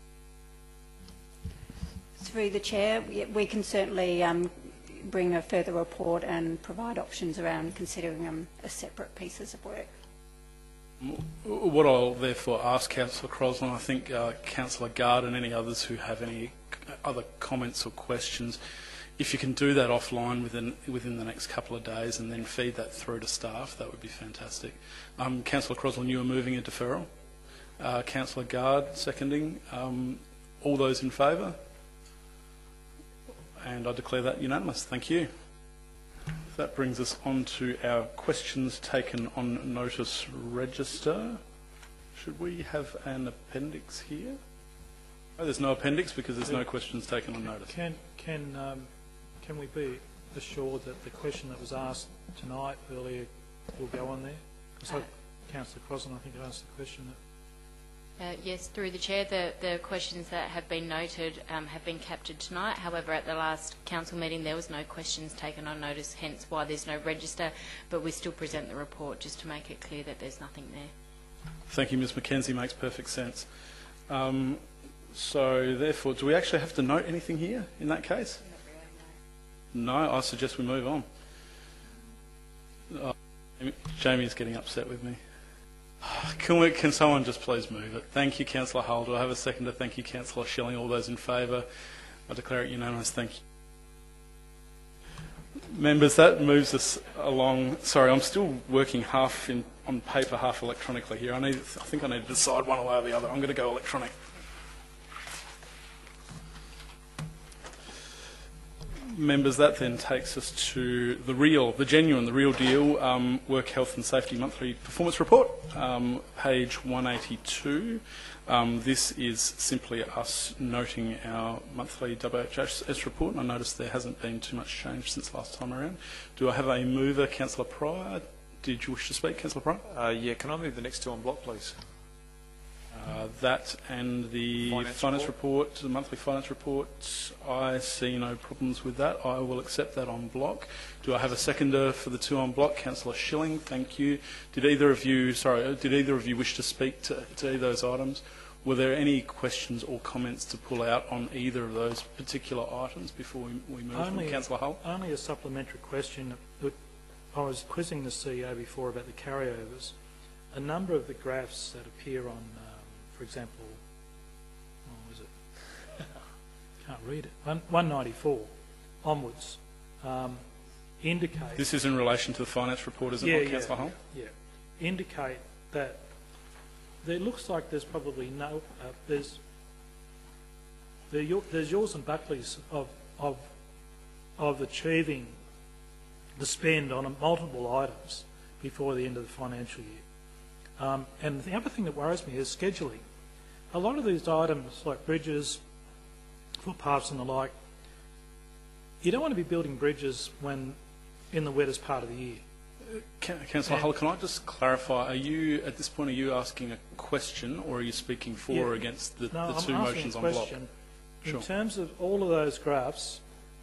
Through the Chair, we can certainly bring a further report and provide options around considering them as separate pieces of work. What I'll therefore ask Councillor Crosland, I think Councillor Gard and any others who have any other comments or questions, if you can do that offline within the next couple of days and then feed that through to staff, that would be fantastic. Councillor Crosland, you are moving a deferral. Councillor Gard seconding. All those in favour? And I declare that unanimous. Thank you. That brings us on to our questions taken on notice register. Should we have an appendix here? Oh, there's no appendix because there's no questions taken on notice. Can we be assured that the question that was asked tonight earlier will go on there? Because Councillor Crosland, I think, asked the question. Yes, through the Chair, the questions that have been noted have been captured tonight. However, at the last council meeting there was no questions taken on notice, hence why there's no register, but we still present the report just to make it clear that there's nothing there. Thank you, Ms McKenzie. Makes perfect sense. So, therefore, do we actually have to note anything here in that case? No, I suggest we move on. Jamie's getting upset with me. Can someone just please move it? Thank you, Councillor Hull. Do I have a seconder? Thank you, Councillor Schilling. All those in favour? I declare it unanimous. Thank you. Members, that moves us along. Sorry, I'm still working half on paper, half electronically here. I think I need to decide one way or the other. I'm going to go electronic. Members, that then takes us to the real deal, Work Health and Safety Monthly Performance Report, page 182. This is simply us noting our monthly WHS report, and I notice there hasn't been too much change since last time around. Do I have a mover? Councillor Pryor, did you wish to speak, Councillor Pryor? Yeah, can I move the next two on block, please? That and the finance report, the monthly finance report, I see no problems with that. I will accept that on block. Do I have a seconder for the two on block? Councillor Schilling, thank you. Did either of you wish to speak to either of those items? Were there any questions or comments to pull out on either of those particular items before we move on? Councillor Hull? Only a supplementary question. I was quizzing the CEO before about the carryovers. A number of the graphs that appear on for example, what was it? Can't read it. 194 onwards indicate. This is in relation to the finance report, isn't it, Councillor Hull? Yeah. Indicate that there looks like there's probably no. There's yours and Buckley's of achieving the spend on multiple items before the end of the financial year. And the other thing that worries me is scheduling. A lot of these items, like bridges, footpaths and the like, you don't want to be building bridges when in the wettest part of the year. Councillor Hull, can I just clarify, at this point, are you asking a question or are you speaking for or against the two motions on block? In terms of all of those graphs,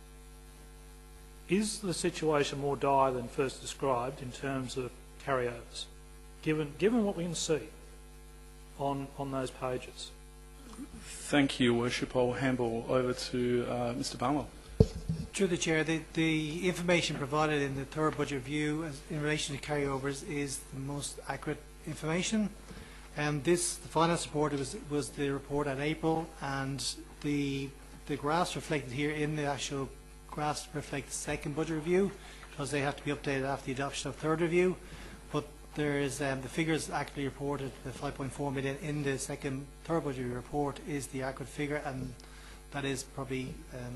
is the situation more dire than first described in terms of carryovers? Given what we can see on those pages. Thank you, Your Worship. I'll handle over to Mr. Barnwell. Through the Chair, the information provided in the third budget review in relation to carryovers is the most accurate information. The finance report was the report at April, and the graphs reflected here in the actual graphs reflect the second budget review because they have to be updated after the adoption of third review. But there is the figures actually reported, the 5.4 million in the third budget review report is the accurate figure, and that is probably.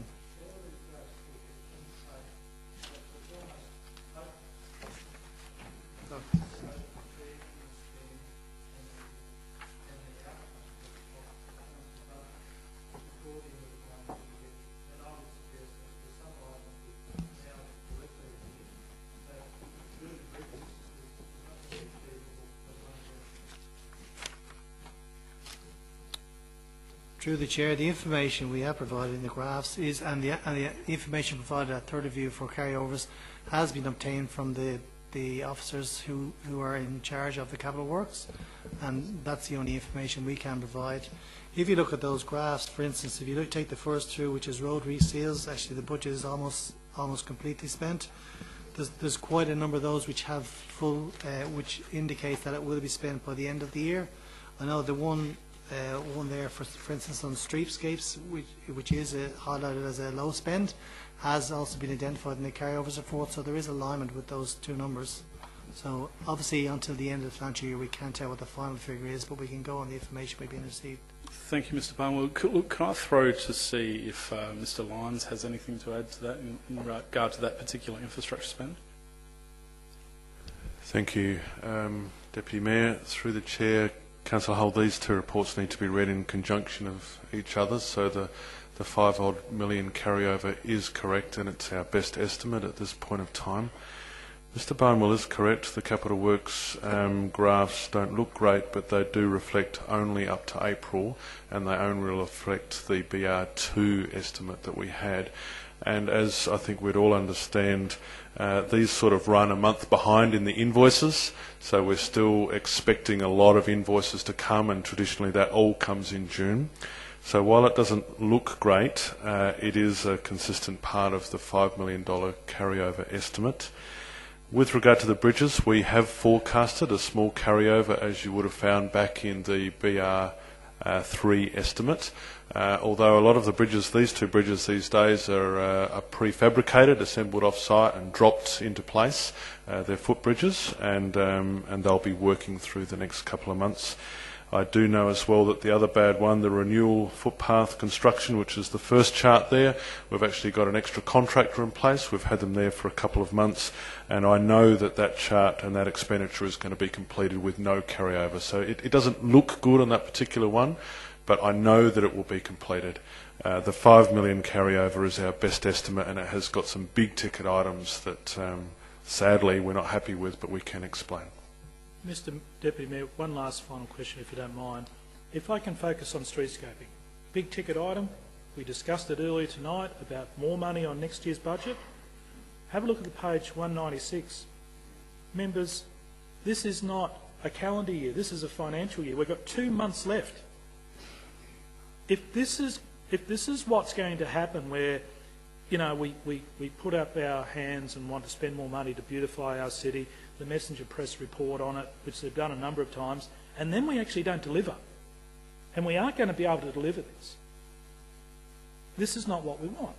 Through the Chair, the information we have provided in the graphs is, and the information provided at third review for carryovers has been obtained from the officers who are in charge of the capital works, and that's the only information we can provide. If you look at those graphs, for instance, if you take the first two, which is road reseals, actually the budget is almost completely spent. There's quite a number of those which have full, which indicates that it will be spent by the end of the year. I know the one there, for instance, on streetscapes, which is highlighted as a low spend, has also been identified in the carryovers report, so there is alignment with those two numbers. So obviously until the end of the financial year we can't tell what the final figure is, but we can go on the information we've been received. Thank you, Mr. Barnwell. Can I throw to see if Mr. Lyons has anything to add to that in regard to that particular infrastructure spend? Thank you, Deputy Mayor. Through the Chair, Councillor Hull, these two reports need to be read in conjunction of each other, so the 5-odd million carryover is correct, and it's our best estimate at this point of time. Mr. Barnwell is correct. The Capital Works graphs don't look great, but they do reflect only up to April, and they only reflect the BR2 estimate that we had. And as I think we'd all understand, these sort of run a month behind in the invoices, so we're still expecting a lot of invoices to come, and traditionally that all comes in June. So while it doesn't look great, it is a consistent part of the $5 million carryover estimate. With regard to the bridges, we have forecasted a small carryover, as you would have found back in the BR3 estimate. Although a lot of the bridges, these two bridges these days are prefabricated, assembled off-site and dropped into place. They're footbridges, and they'll be working through the next couple of months. I do know as well that the other bad one, the renewal footpath construction, which is the first chart there, we've actually got an extra contractor in place. We've had them there for a couple of months, and I know that that chart and that expenditure is going to be completed with no carryover. So it doesn't look good on that particular one, but I know that it will be completed. The $5 million carryover is our best estimate, and it has got some big ticket items that sadly we're not happy with, but we can explain. Mr. Deputy Mayor, one last final question, if you don't mind. If I can focus on streetscaping, big ticket item, we discussed it earlier tonight about more money on next year's budget. Have a look at the page 196. Members, this is not a calendar year, this is a financial year. We've got 2 months left. If this is what's going to happen, where we put up our hands and want to spend more money to beautify our city, the Messenger Press report on it, which they've done a number of times, and then we actually don't deliver, and we aren't going to be able to deliver this. This is not what we want.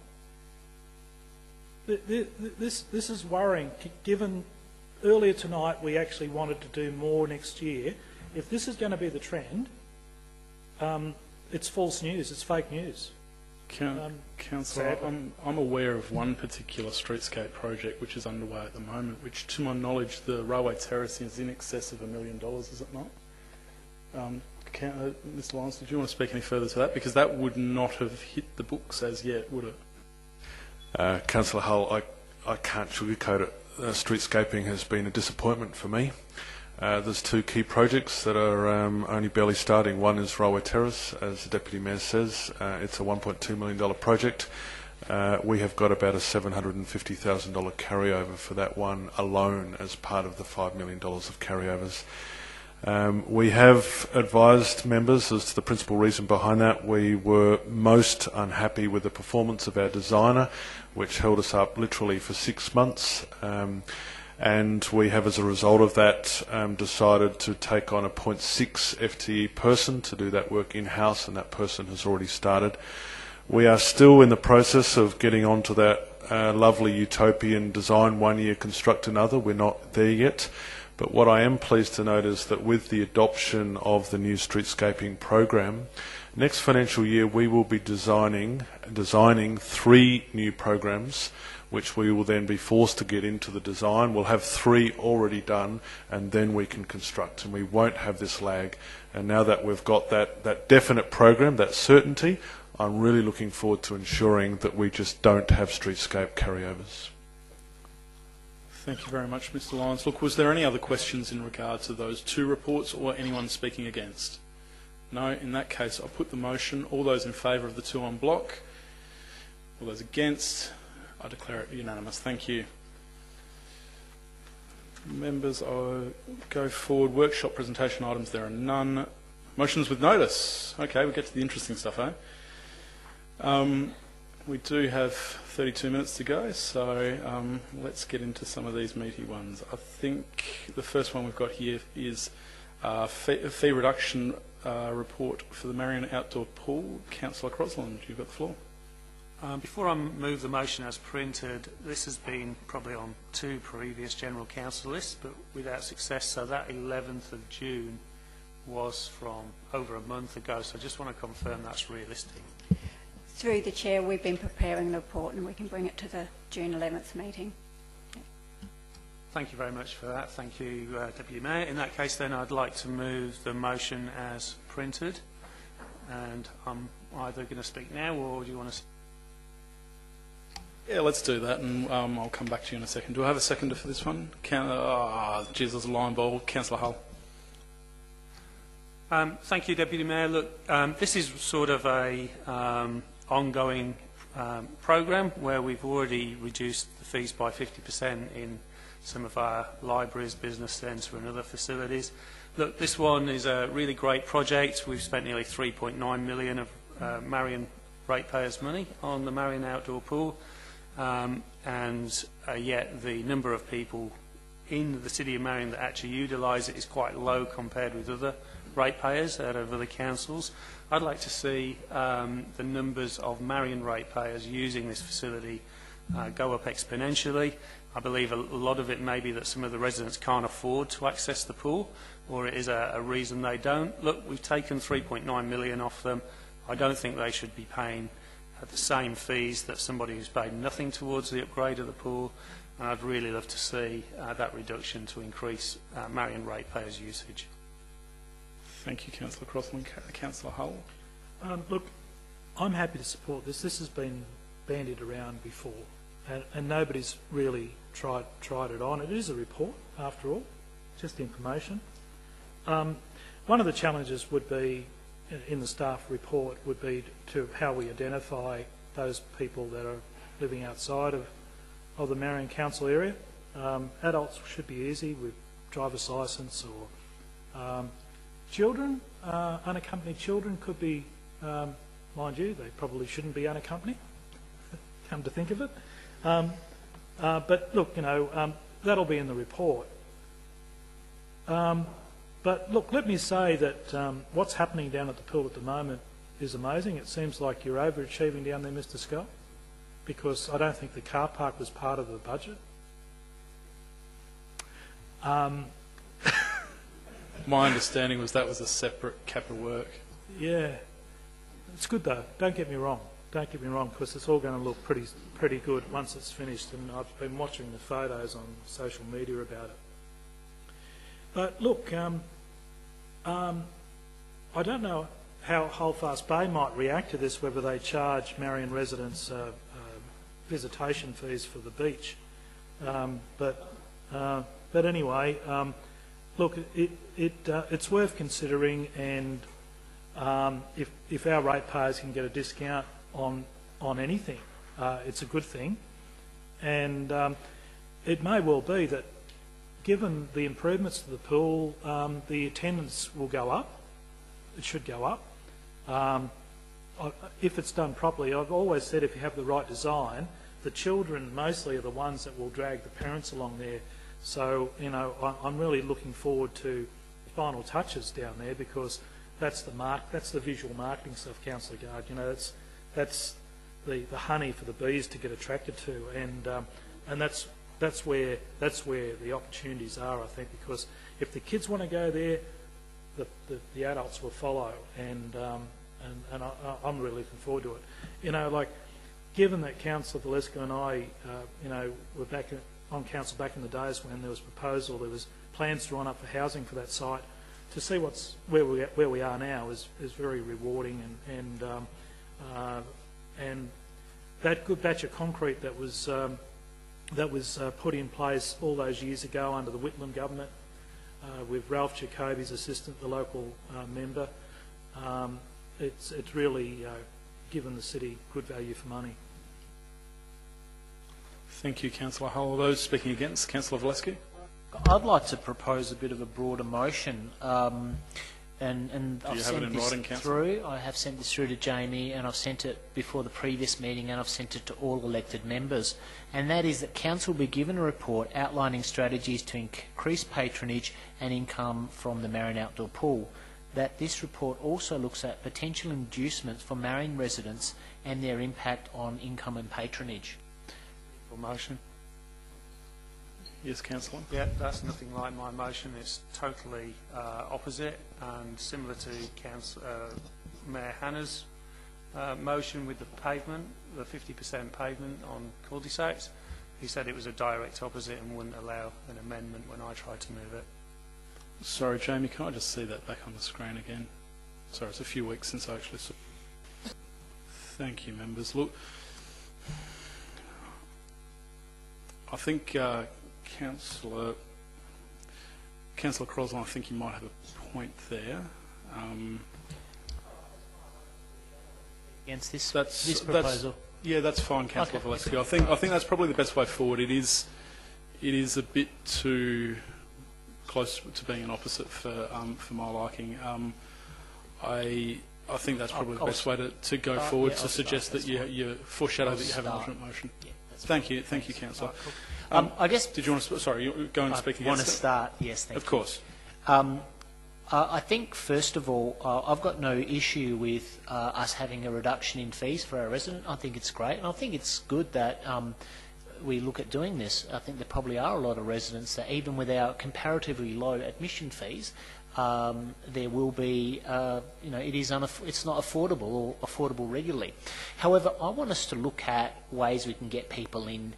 This is worrying, given earlier tonight we actually wanted to do more next year. If this is going to be the trend, it's false news, it's fake news. Councillor, I'm aware of one particular streetscape project which is underway at the moment, which to my knowledge the railway terrace is in excess of $1 million, is it not? Mr. Lyons, did you want to speak any further to that? Because that would not have hit the books as yet, would it? Councillor Hull, I can't sugarcoat it. Streetscaping has been a disappointment for me. There's two key projects that are only barely starting. One is Railway Terrace, as the Deputy Mayor says. It's a $1.2 million project. We have got about a $750,000 carryover for that one alone as part of the $5 million of carryovers. We have advised members as to the principal reason behind that. We were most unhappy with the performance of our designer, which held us up literally for 6 months. And we have, as a result of that, decided to take on a 0.6 FTE person to do that work in-house, and that person has already started. We are still in the process of getting onto that lovely utopian design 1 year, construct another. We're not there yet. But what I am pleased to note is that with the adoption of the new streetscaping program, next financial year we will be designing 3 new programs, which we will then be forced to get into the design. We'll have 3 already done, and then we can construct, and we won't have this lag. And now that we've got that definite program, that certainty, I'm really looking forward to ensuring that we just don't have streetscape carryovers. Thank you very much, Mr. Lyons. Look, was there any other questions in regard to those 2 reports, or anyone speaking against? No. In that case, I'll put the motion. All those in favour of the 2 en bloc? All those against? I declare it unanimous. Thank you. Members, I'll go forward. Workshop presentation items, there are none. Motions with notice. Okay, we get to the interesting stuff, eh? We do have 32 minutes to go, so let's get into some of these meaty ones. I think the first one we've got here is fee reduction report for the Marion Outdoor Pool. Councillor Crosland, you've got the floor. Before I move the motion as printed, this has been probably on 2 previous General Council lists, but without success, so that 11th of June was from over a month ago, so I just want to confirm that's realistic. Through the Chair, we've been preparing the report and we can bring it to the June 11th meeting. Thank you very much for that. Thank you, Deputy Mayor. In that case, then, I'd like to move the motion as printed, and I'm either going to speak now, or do you want to... Yeah, let's do that, and I'll come back to you in a second. Do I have a seconder for this one? Jesus, line ball. Councillor Hull. Thank you, Deputy Mayor. Look, this is sort of a ongoing programme where we've already reduced the fees by 50% in some of our libraries, business centre and other facilities. Look, this one is a really great project. We've spent nearly 3.9 million of Marion ratepayers' money on the Marion Outdoor Pool, and yet the number of people in the City of Marion that actually utilise it is quite low compared with other ratepayers out of other councils. I'd like to see the numbers of Marion ratepayers using this facility go up exponentially. I believe a lot of it may be that some of the residents can't afford to access the pool, or it is a reason they don't. Look, we've taken 3.9 million off them. I don't think they should be paying the same fees that somebody who's paid nothing towards the upgrade of the pool, and I'd really love to see that reduction to increase Marion ratepayers' usage. Thank you, Councillor Crosland. Councillor Hull. Look, I'm happy to support this. This has been bandied around before, and nobody's really tried it on. It is a report, after all, just information. One of the challenges would be, in the staff report, would be to how we identify those people that are living outside of the Marion Council area. Adults should be easy with driver's licence, or children, unaccompanied children could be, mind you, they probably shouldn't be unaccompanied, come to think of it. But look, you know, that'll be in the report. But look, let me say that what's happening down at the pool at the moment is amazing. It seems like you're overachieving down there, Mr. Scull, because I don't think the car park was part of the budget. My understanding was that was a separate capital work. Yeah, it's good though. Don't get me wrong. Don't get me wrong, because it's all going to look pretty good once it's finished. And I've been watching the photos on social media about it. But look, I don't know how Holdfast Bay might react to this, whether they charge Marion residents visitation fees for the beach. But anyway, look, it's worth considering, and if our ratepayers can get a discount on anything, it's a good thing. And it may well be that, given the improvements to the pool, the attendance will go up. It should go up. If it's done properly, I've always said if you have the right design, the children mostly are the ones that will drag the parents along there. So, you know, I'm really looking forward to the final touches down there, because that's the visual marketing stuff, Councillor Gard. You know, that's the honey for the bees to get attracted to, and that's where the opportunities are, I think, because if the kids want to go there, the adults will follow, and I'm really looking forward to it. You know, like, given that Councillor Valeska and I, you know, were on council back in the days when there was proposal, there was plans drawn up for housing for that site. To see where we are now is very rewarding, and that good batch of concrete that was put in place all those years ago under the Whitlam government, with Ralph Jacoby's assistant, the local member, it's really given the city good value for money. Thank you, Councillor Hull. Those speaking against, Councillor Valeski. I'd like to propose a bit of a broader motion, and I've sent this through. I have sent this through to Jamie, and I've sent it before the previous meeting, and I've sent it to all elected members. And that is that Council be given a report outlining strategies to increase patronage and income from the Marion Outdoor Pool. That this report also looks at potential inducements for Marion residents and their impact on income and patronage. Motion. Yes, Councillor. Yeah, that's nothing like my motion. It's totally opposite and similar to Mayor Hanna's motion with the pavement, the 50% pavement on cul-de-sacs. He said it was a direct opposite and wouldn't allow an amendment when I tried to move it. Sorry, Jamie, can I just see that back on the screen again? Sorry, it's a few weeks since I actually saw. Thank you, members. Look, I think Councillor Crosland, I think you might have a point there. Against this proposal? Yeah, that's fine, Councillor Valeski. I think that's probably the best way forward. It is a bit too close to being an opposite for my liking. I think that's probably the best way to go forward, to suggest that you foreshadow that you have an alternate motion. Yeah, thank you, Councillor. I guess. Did you want to? Sorry, you go and speak against it. I want to start. Yes, thank you. Of course. I think first of all, I've got no issue with us having a reduction in fees for our resident. I think it's great, and I think it's good that we look at doing this. I think there probably are a lot of residents that, even with our comparatively low admission fees, there will be, you know, it's not affordable or affordable regularly. However, I want us to look at ways we can get people in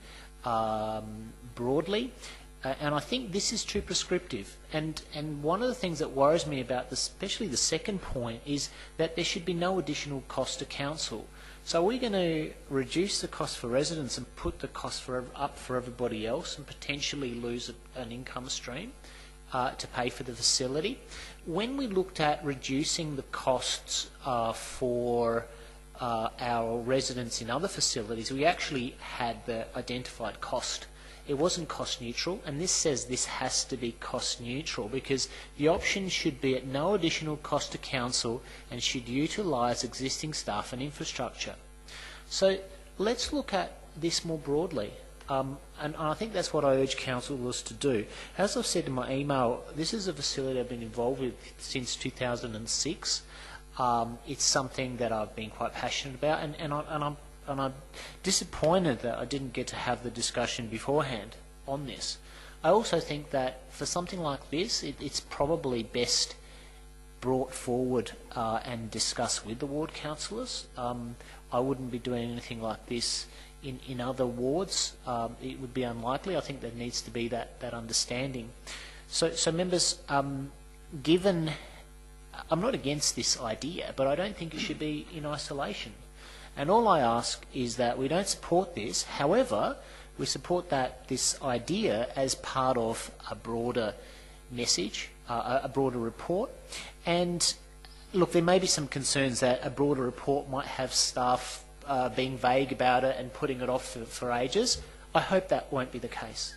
broadly, and I think this is too prescriptive. And one of the things that worries me about this, especially the second point, is that there should be no additional cost to council. So are we going to reduce the cost for residents and put the cost up for everybody else, and potentially lose an income stream to pay for the facility? When we looked at reducing the costs for our residents in other facilities, we actually had the identified cost. It wasn't cost neutral, and this says this has to be cost neutral, because the option should be at no additional cost to council and should utilise existing staff and infrastructure. So let's look at this more broadly, and I think that's what I urge councillors to do. As I've said in my email, this is a facility I've been involved with since 2006. It's something that I've been quite passionate about, and I'm disappointed that I didn't get to have the discussion beforehand on this. I also think that for something like this, it's probably best brought forward and discussed with the ward councillors. I wouldn't be doing anything like this in other wards. It would be unlikely. I think there needs to be that understanding. So members, given I'm not against this idea, but I don't think it should be in isolation. And all I ask is that we don't support this. However, we support this idea as part of a broader message, a broader report. And look, there may be some concerns that a broader report might have staff being vague about it and putting it off for ages. I hope that won't be the case.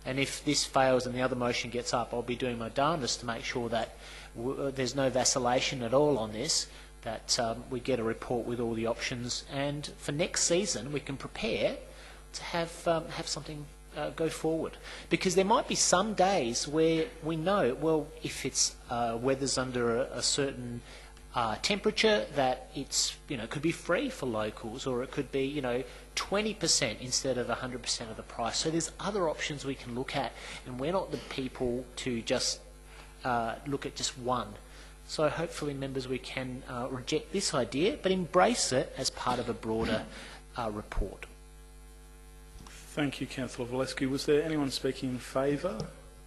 And if this fails and the other motion gets up, I'll be doing my darndest to make sure that there's no vacillation at all on this, that we get a report with all the options, and for next season we can prepare to have something go forward. Because there might be some days where we know, well, if it's weather's under a certain temperature, that it's, could be free for locals, or it could be, 20% instead of 100% of the price. So there's other options we can look at, and we're not the people to just look at just one. So hopefully, members, we can reject this idea, but embrace it as part of a broader report. Thank you, Councillor Valescu. Was there anyone speaking in favour?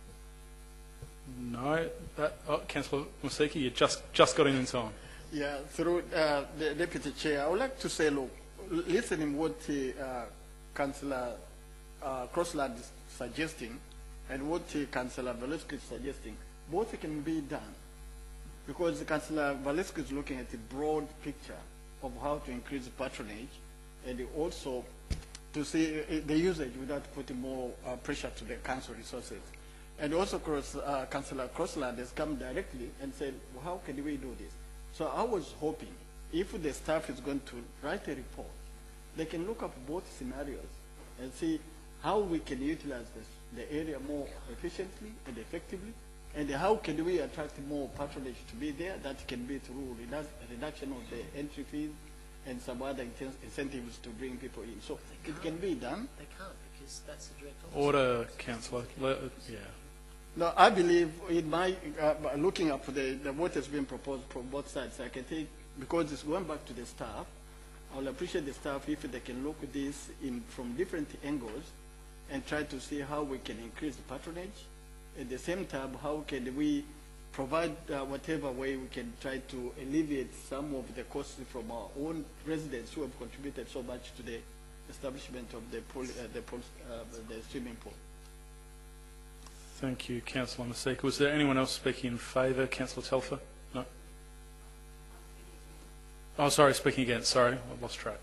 No. Councillor Masiki, you just got in time. Yeah, through the Deputy Chair, I would like to say, look, listening what Councillor Crossland is suggesting and what Councillor Valescu is suggesting, both can be done. Because Councillor Valescu is looking at the broad picture of how to increase patronage, and also to see the usage without putting more pressure to the council resources. And also, Councillor Crossland has come directly and said, well, how can we do this? So I was hoping, if the staff is going to write a report, they can look up both scenarios and see how we can utilize the area more efficiently and effectively, and how can we attract more patronage to be there. That can be through reduction of the entry fees and some other incentives to bring people in. So it can be done. They can't, because that's the direct opposite. Order, Councillor. Yeah. No, I believe in my looking up the what has been proposed from both sides, I can take, because it's going back to the staff, I will appreciate the staff if they can look at this from different angles and try to see how we can increase the patronage. At the same time, how can we provide whatever way we can try to alleviate some of the costs from our own residents who have contributed so much to the establishment of the pool, the swimming pool. Thank you, Councillor Masika. Was there anyone else speaking in favour? Councillor Telfer? No? Oh, sorry, speaking against. Sorry, I lost track.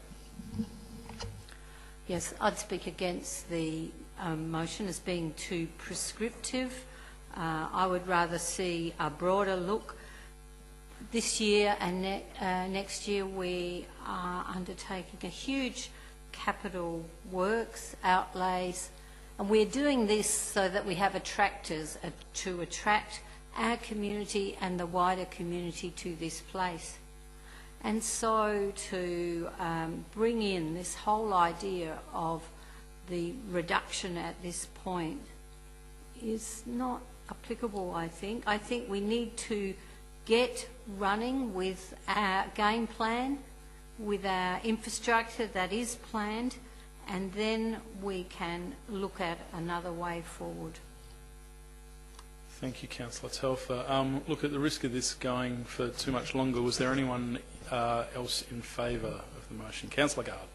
Yes, I'd speak against the motion as being too prescriptive. I would rather see a broader look. This year and next year we are undertaking a huge capital works outlays, and we're doing this so that we have attractors to attract our community and the wider community to this place. And so to bring in this whole idea of the reduction at this point is not applicable, I think. I think we need to get running with our game plan, with our infrastructure that is planned, and then we can look at another way forward. Thank you, Councillor Telfer. Look, at the risk of this going for too much longer, was there anyone else in favour of the motion? Councillor Gard.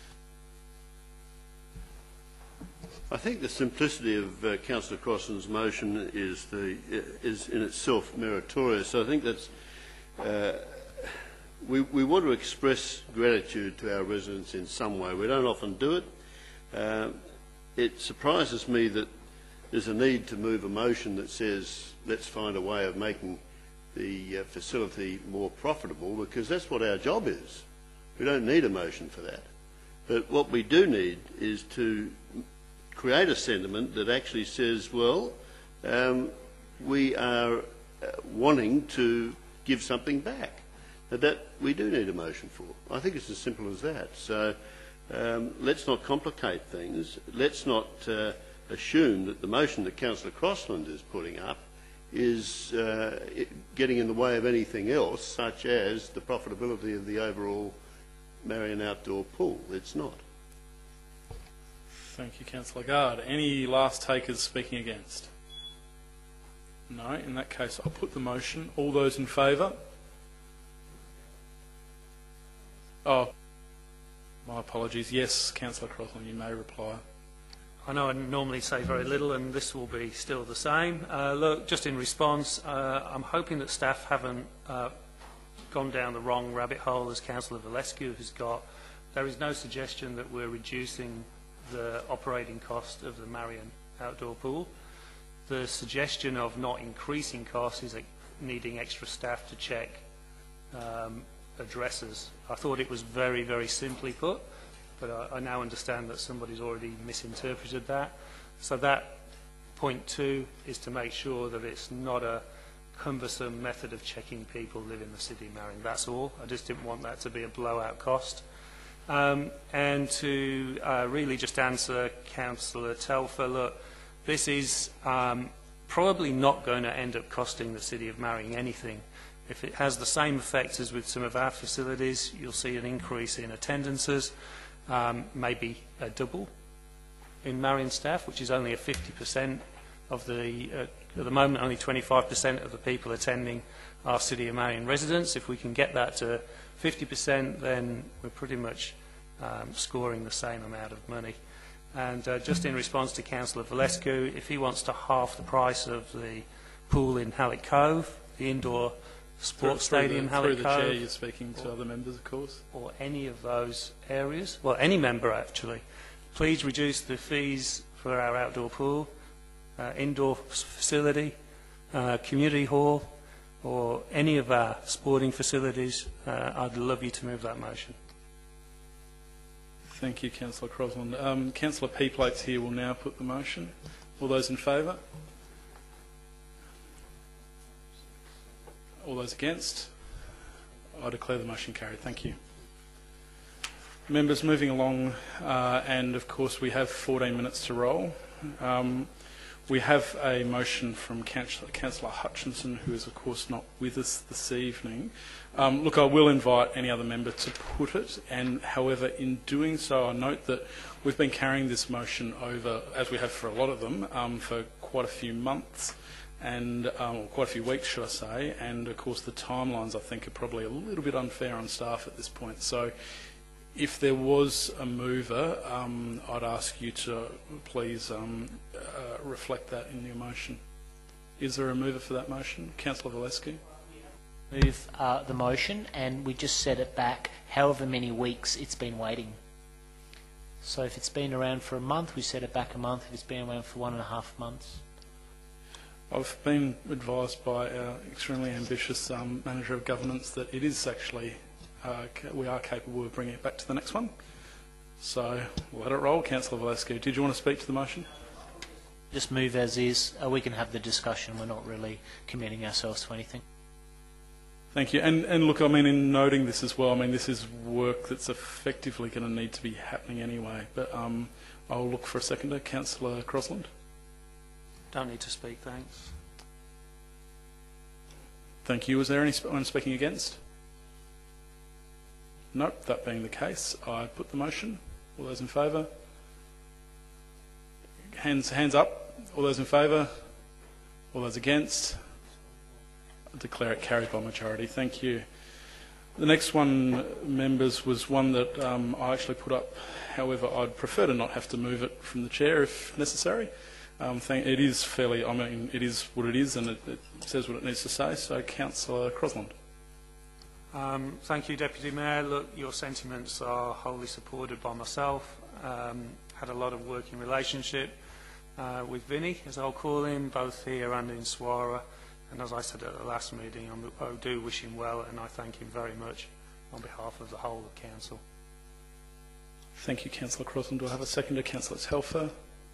I think the simplicity of Councillor Crossland's motion is in itself meritorious. I think that's we want to express gratitude to our residents in some way. We don't often do it. It surprises me that there's a need to move a motion that says let's find a way of making the facility more profitable, because that's what our job is. We don't need a motion for that. But what we do need is to create a sentiment that actually says, well, we are wanting to give something back. That we do need a motion for. I think it's as simple as that. So let's not complicate things. Let's not assume that the motion that Councillor Crossland is putting up is getting in the way of anything else, such as the profitability of the overall Marion outdoor pool. It's not. Thank you, Councillor Gard. Any last takers speaking against? No. In that case, I'll put the motion. All those in favour? Oh, my apologies. Yes, Councillor Crossland, you may reply. I know I normally say very little, and this will be still the same. Look, just in response, I'm hoping that staff haven't gone down the wrong rabbit hole as Councillor Valescu has got. There is no suggestion that we're reducing the operating cost of the Marion outdoor pool. The suggestion of not increasing costs is needing extra staff to check addresses. I thought it was very, very simply put, but I now understand that somebody's already misinterpreted that. So that point 2 is to make sure that it's not a cumbersome method of checking people live in the City of Marion. That's all. I just didn't want that to be a blowout cost. And to really just answer Councillor Telfer, look, this is probably not going to end up costing the City of Marion anything. If it has the same effect as with some of our facilities, you'll see an increase in attendances, maybe a double in Marion staff, which is only a 50% of the, at the moment, only 25% of the people attending are City of Marion residents. If we can get that to 50%, then we're pretty much scoring the same amount of money. And just in response to Councillor Valescu, if he wants to halve the price of the pool in Hallett Cove, the indoor sports stadium Hallett Cove... Through the Chair, you're speaking to other members, of course. Or any of those areas, well, any member actually, please reduce the fees for our outdoor pool, indoor facility, community hall, or any of our sporting facilities. I'd love you to move that motion. Thank you, Councillor Crosland. Councillor P-Plates here will now put the motion. All those in favour? All those against? I declare the motion carried. Thank you. Members, moving along, and of course we have 14 minutes to roll. We have a motion from Councillor Hutchinson, who is of course not with us this evening. Look, I will invite any other member to put it, and however, in doing so, I note that we've been carrying this motion over, as we have for a lot of them, for quite a few months, and quite a few weeks, should I say, and of course the timelines, I think, are probably a little bit unfair on staff at this point. So if there was a mover, I'd ask you to please reflect that in your motion. Is there a mover for that motion? Councillor Valescu? Move the motion, and we just set it back however many weeks it's been waiting. So if it's been around for a month, we set it back a month. If it's been around for 1.5 months. I've been advised by our extremely ambitious Manager of Governance that it is actually, we are capable of bringing it back to the next one. So we'll let it roll. Councillor Valescu, did you want to speak to the motion? Just move as is. We can have the discussion. We're not really committing ourselves to anything. Thank you. And look, I mean, in noting this as well, I mean, this is work that's effectively going to need to be happening anyway. But I'll look for a seconder. Councillor Crosland? Don't need to speak, thanks. Thank you. Is there anyone speaking against? Nope. That being the case, I put the motion. All those in favour? Hands up. All those in favour? All those against? I declare it carried by majority. Thank you. The next one, members, was one that I actually put up. However, I'd prefer to not have to move it from the chair if necessary. It is fairly, I mean, it is what it is, and it says what it needs to say. So, Councillor Crosland. Thank you, Deputy Mayor. Look, your sentiments are wholly supported by myself. Had a lot of working relationship with Vinny, as I'll call him, both here and in Swara. And as I said at the last meeting, I do wish him well, and I thank him very much on behalf of the whole of Council. Thank you, Councillor Crosland. Do I have a seconder? Councillor Telfer.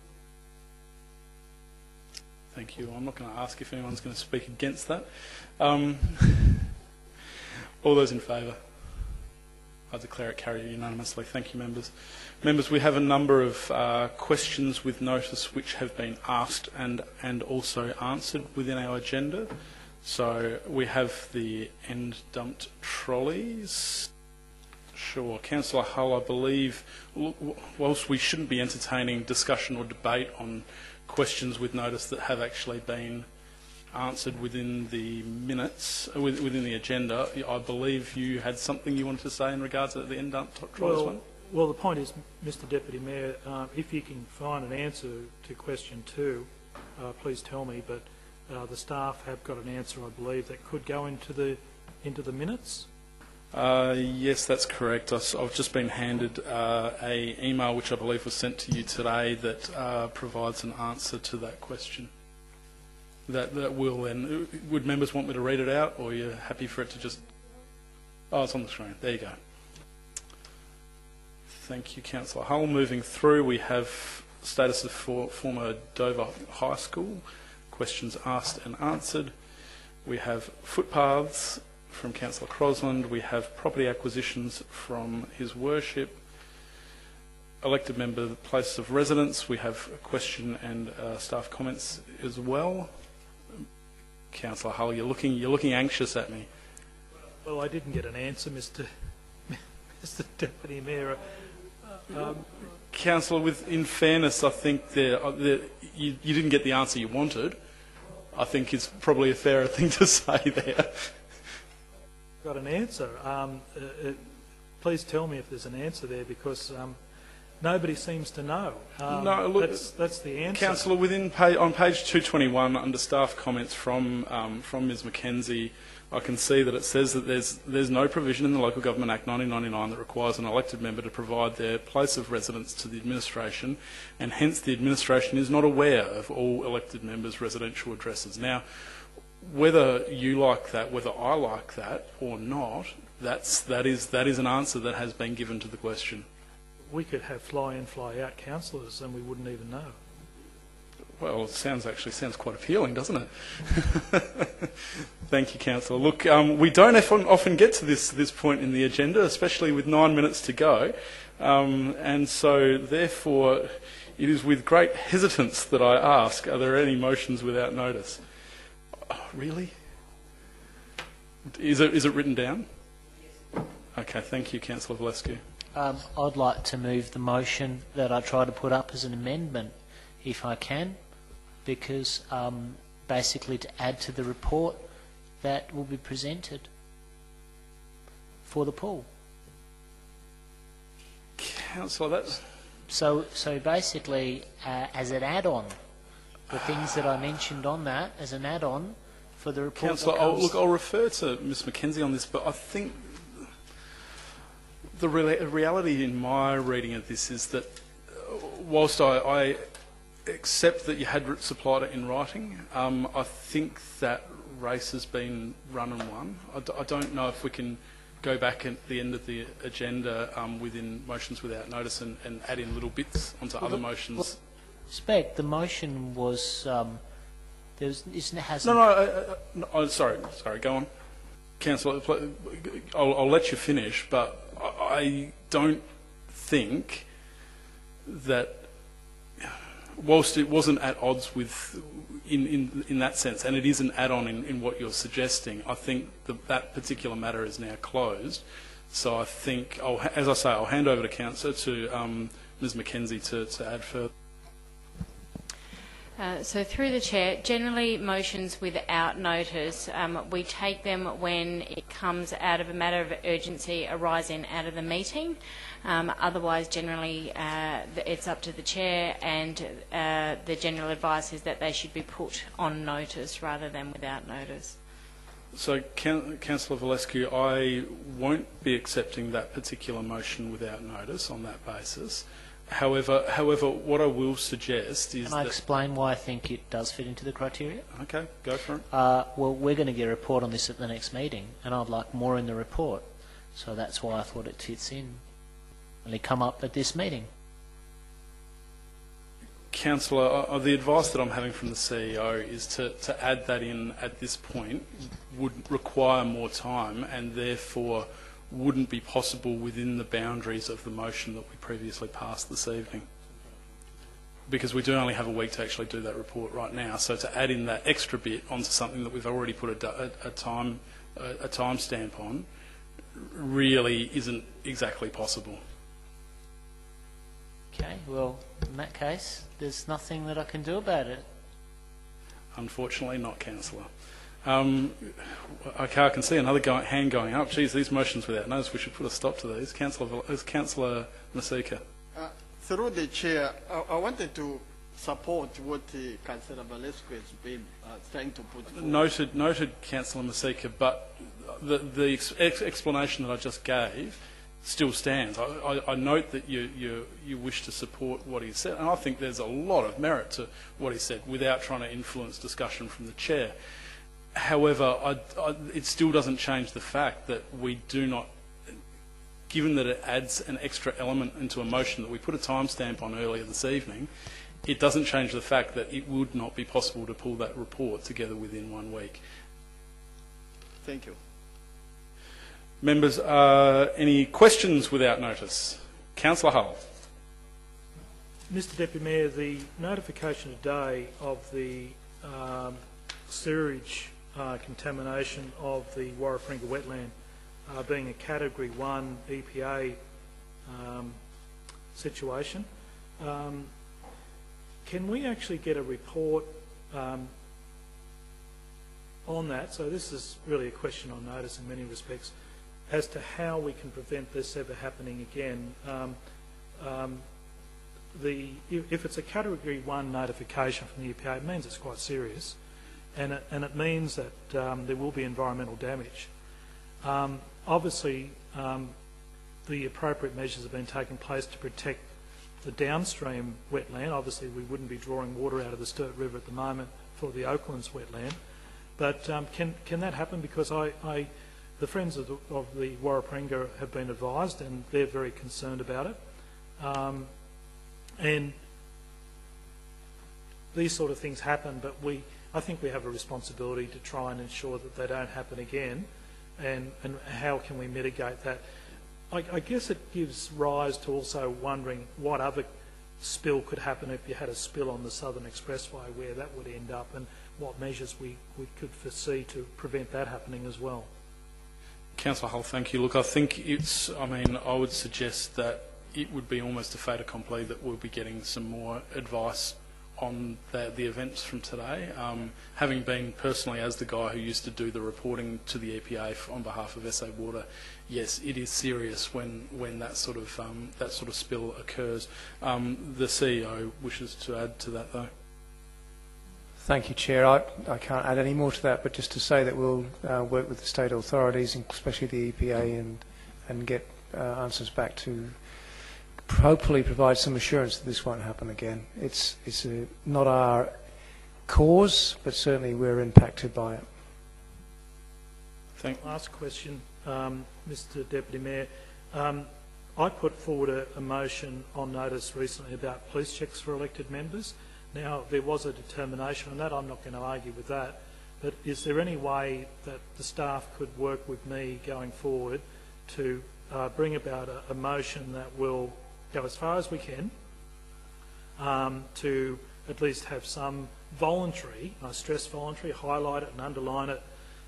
Thank you. I'm not going to ask if anyone's going to speak against that. All those in favour? I declare it carried unanimously. Thank you, members. Members, we have a number of questions with notice which have been asked and also answered within our agenda. So we have the end dumped trolleys. Sure. Councillor Hull, I believe, whilst we shouldn't be entertaining discussion or debate on questions with notice that have actually been answered within the minutes, within the agenda, I believe you had something you wanted to say in regards to the end dumped trolleys one? Well, the point is, Mr Deputy Mayor, if you can find an answer to question 2, please tell me, but the staff have got an answer, I believe, that could go into the minutes. Yes, that's correct. I've just been handed a email which I believe was sent to you today that provides an answer to that question. That will then... Would members want me to read it out, or are you happy for it to just... Oh, it's on the screen. There you go. Thank you, Councillor Hull. Moving through, we have status of former Dover High School, questions asked and answered. We have footpaths from Councillor Crosland. We have property acquisitions from His Worship. Elected member places of residence. We have a question and staff comments as well. Councillor Hull, you're looking anxious at me. Well, I didn't get an answer, Mr. Deputy Mayor. Councillor, in fairness, I think you didn't get the answer you wanted. I think it's probably a fairer thing to say there. Got an answer. Please tell me if there's an answer there, because nobody seems to know. No, look, that's the answer. Councillor, on page 221, under staff comments from Ms Mackenzie, I can see that it says that there's no provision in the Local Government Act 1999 that requires an elected member to provide their place of residence to the administration, and hence the administration is not aware of all elected members' residential addresses. Now, whether you like that, whether I like that or not, that is an answer that has been given to the question. We could have fly-in, fly-out councillors and we wouldn't even know. Well, it sounds quite appealing, doesn't it? Thank you, Councillor. Look, we don't often get to this point in the agenda, especially with 9 minutes to go, and so therefore it is with great hesitance that I ask, are there any motions without notice? Oh, really? Is it written down? Okay, thank you, Councillor Valescu. I'd like to move the motion that I try to put up as an amendment, if I can, because basically to add to the report that will be presented for the pool. Councillor, that's... So basically, as an add-on, the things that I mentioned on that, as an add-on for the report. Councillor, I'll refer to Ms Mackenzie on this, but I think the reality in my reading of this is that whilst I accept that you had supplied it in writing, I think that race has been run and won. I don't know if we can go back at the end of the agenda within motions without notice and add in little bits onto other motions. Spec, the motion was hasn't. No, sorry, go on, Councillor. I'll let you finish, but I don't think that, whilst it wasn't at odds with, in that sense, and it is an add-on in what you're suggesting, I think that particular matter is now closed. So I think, as I say, I'll hand over to Councillor, to Ms Mackenzie to add further. So through the Chair, generally motions without notice, we take them when it comes out of a matter of urgency arising out of the meeting. Otherwise, generally, it's up to the Chair, and the general advice is that they should be put on notice rather than without notice. So, Councillor Valescu, I won't be accepting that particular motion without notice on that basis. However, what I will suggest is... Can I explain why I think it does fit into the criteria? Okay, go for it. Well, we're going to get a report on this at the next meeting, and I'd like more in the report. So that's why I thought it fits in. Only come up at this meeting. Councillor, the advice that I'm having from the CEO is to add that in at this point would require more time, and therefore wouldn't be possible within the boundaries of the motion that we previously passed this evening. Because we do only have a week to actually do that report right now, so to add in that extra bit onto something that we've already put a time stamp on really isn't exactly possible. Okay, well, in that case, there's nothing that I can do about it. Unfortunately not, Councillor. Okay, I can see another hand going up. Geez, these motions without notice, we should put a stop to these. Councillor Masika. Through the Chair, I wanted to support what Councillor Valescu has been trying to put forward. Noted, Councillor Masika, but the explanation that I just gave still stands. I note that you wish to support what he said, and I think there's a lot of merit to what he said without trying to influence discussion from the chair. However, it still doesn't change the fact that we do not, given that it adds an extra element into a motion that we put a timestamp on earlier this evening, it doesn't change the fact that it would not be possible to pull that report together within 1 week. Thank you. Members, any questions without notice? Councillor Hull. Mr Deputy Mayor, the notification today of the sewerage contamination of the Warrapringa wetland being a Category 1 EPA situation. Can we actually get a report on that? So this is really a question on notice in many respects as to how we can prevent this ever happening again. If it's a Category 1 notification from the EPA, it means it's quite serious, and it means that there will be environmental damage. Obviously, the appropriate measures have been taken place to protect the downstream wetland. Obviously, we wouldn't be drawing water out of the Sturt River at the moment for the Oaklands wetland. But can that happen? Because the Friends of the Warrapringa have been advised, and they're very concerned about it. And these sort of things happen, but I think we have a responsibility to try and ensure that they don't happen again. And how can we mitigate that? I guess it gives rise to also wondering what other spill could happen if you had a spill on the Southern Expressway, where that would end up, and what measures we could foresee to prevent that happening as well. Councillor Hull, thank you. Look, I think I would suggest that it would be almost a fait accompli that we'll be getting some more advice on the events from today. Having been personally as the guy who used to do the reporting to the EPA on behalf of SA Water, yes, it is serious when that sort of spill occurs. The CEO wishes to add to that, though. Thank you, Chair. I can't add any more to that, but just to say that we'll work with the state authorities, especially the EPA, and get answers back to hopefully provide some assurance that this won't happen again. It's not our cause, but certainly we're impacted by it. Last question, Mr Deputy Mayor. I put forward a motion on notice recently about police checks for elected members. Now, there was a determination on that. I'm not going to argue with that. But is there any way that the staff could work with me going forward to bring about a motion that will go as far as we can to at least have some voluntary, I stress voluntary, highlight it and underline it,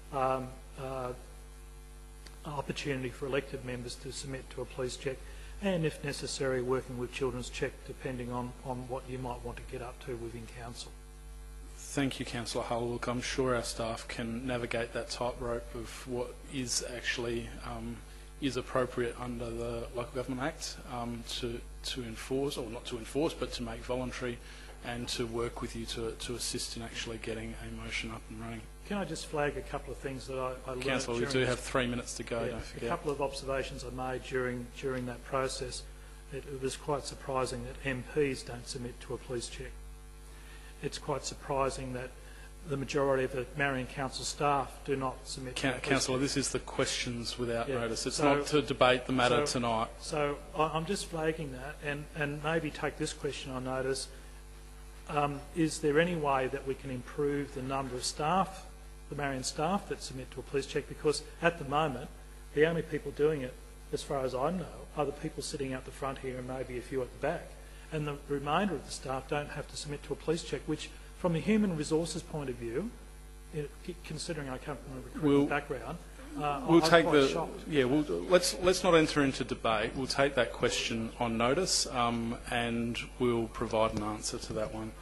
opportunity for elected members to submit to a police check, and if necessary working with Children's Check depending on what you might want to get up to within council. Thank you, Councillor Hull. Look, I'm sure our staff can navigate that tightrope of what is actually is appropriate under the Local Government Act to enforce, or not to enforce, but to make voluntary, and to work with you to assist in actually getting a motion up and running. Can I just flag a couple of things that I learned? Councillor, we do have 3 minutes to go, yeah, don't forget. A couple of observations I made during that process. It was quite surprising that MPs don't submit to a police check. It's quite surprising that the majority of the Marion Council staff do not submit to a police Councillor, check. this is the questions without Yeah. notice. It's not to debate the matter tonight. So I'm just flagging that, and maybe take this question on notice. Is there any way that we can improve the number of staff, the Marion staff, that submit to a police check? Because at the moment, the only people doing it, as far as I know, are the people sitting out the front here and maybe a few at the back. And the remainder of the staff don't have to submit to a police check, which, from a human resources point of view, considering I come from a recruitment background, We'll I'm take quite shocked. let's not enter into debate. We'll take that question on notice, and we'll provide an answer to that one.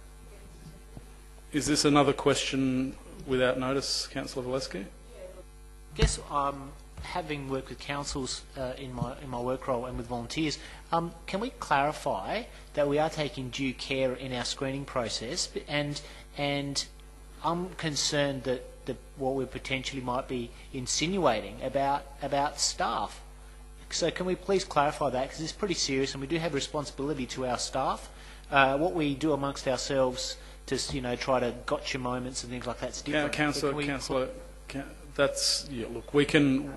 Is this another question without notice, Councillor Valesky? I guess having worked with councils in my work role and with volunteers, can we clarify that we are taking due care in our screening process, and I'm concerned that what we potentially might be insinuating about staff. So can we please clarify that, because it's pretty serious and we do have responsibility to our staff. What we do amongst ourselves to try to gotcha moments and things like that's different. Councillor, that's look, we can.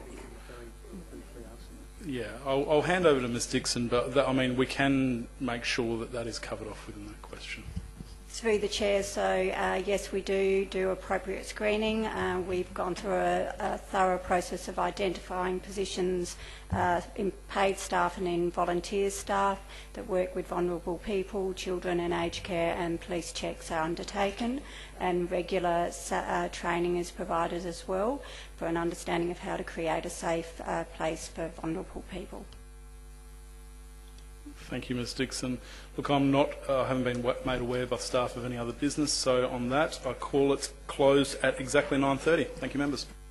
Yeah, I'll hand over to Ms Dixon, but I mean we can make sure that is covered off within that question. Through the chair, so yes, we do appropriate screening. We've gone through a thorough process of identifying positions in paid staff and in volunteer staff that work with vulnerable people, children and aged care, and police checks are undertaken, and regular training is provided as well for an understanding of how to create a safe place for vulnerable people. Thank you, Ms Dixon. Look, I haven't been made aware by staff of any other business, so on that, I call it closed at exactly 9:30. Thank you, members.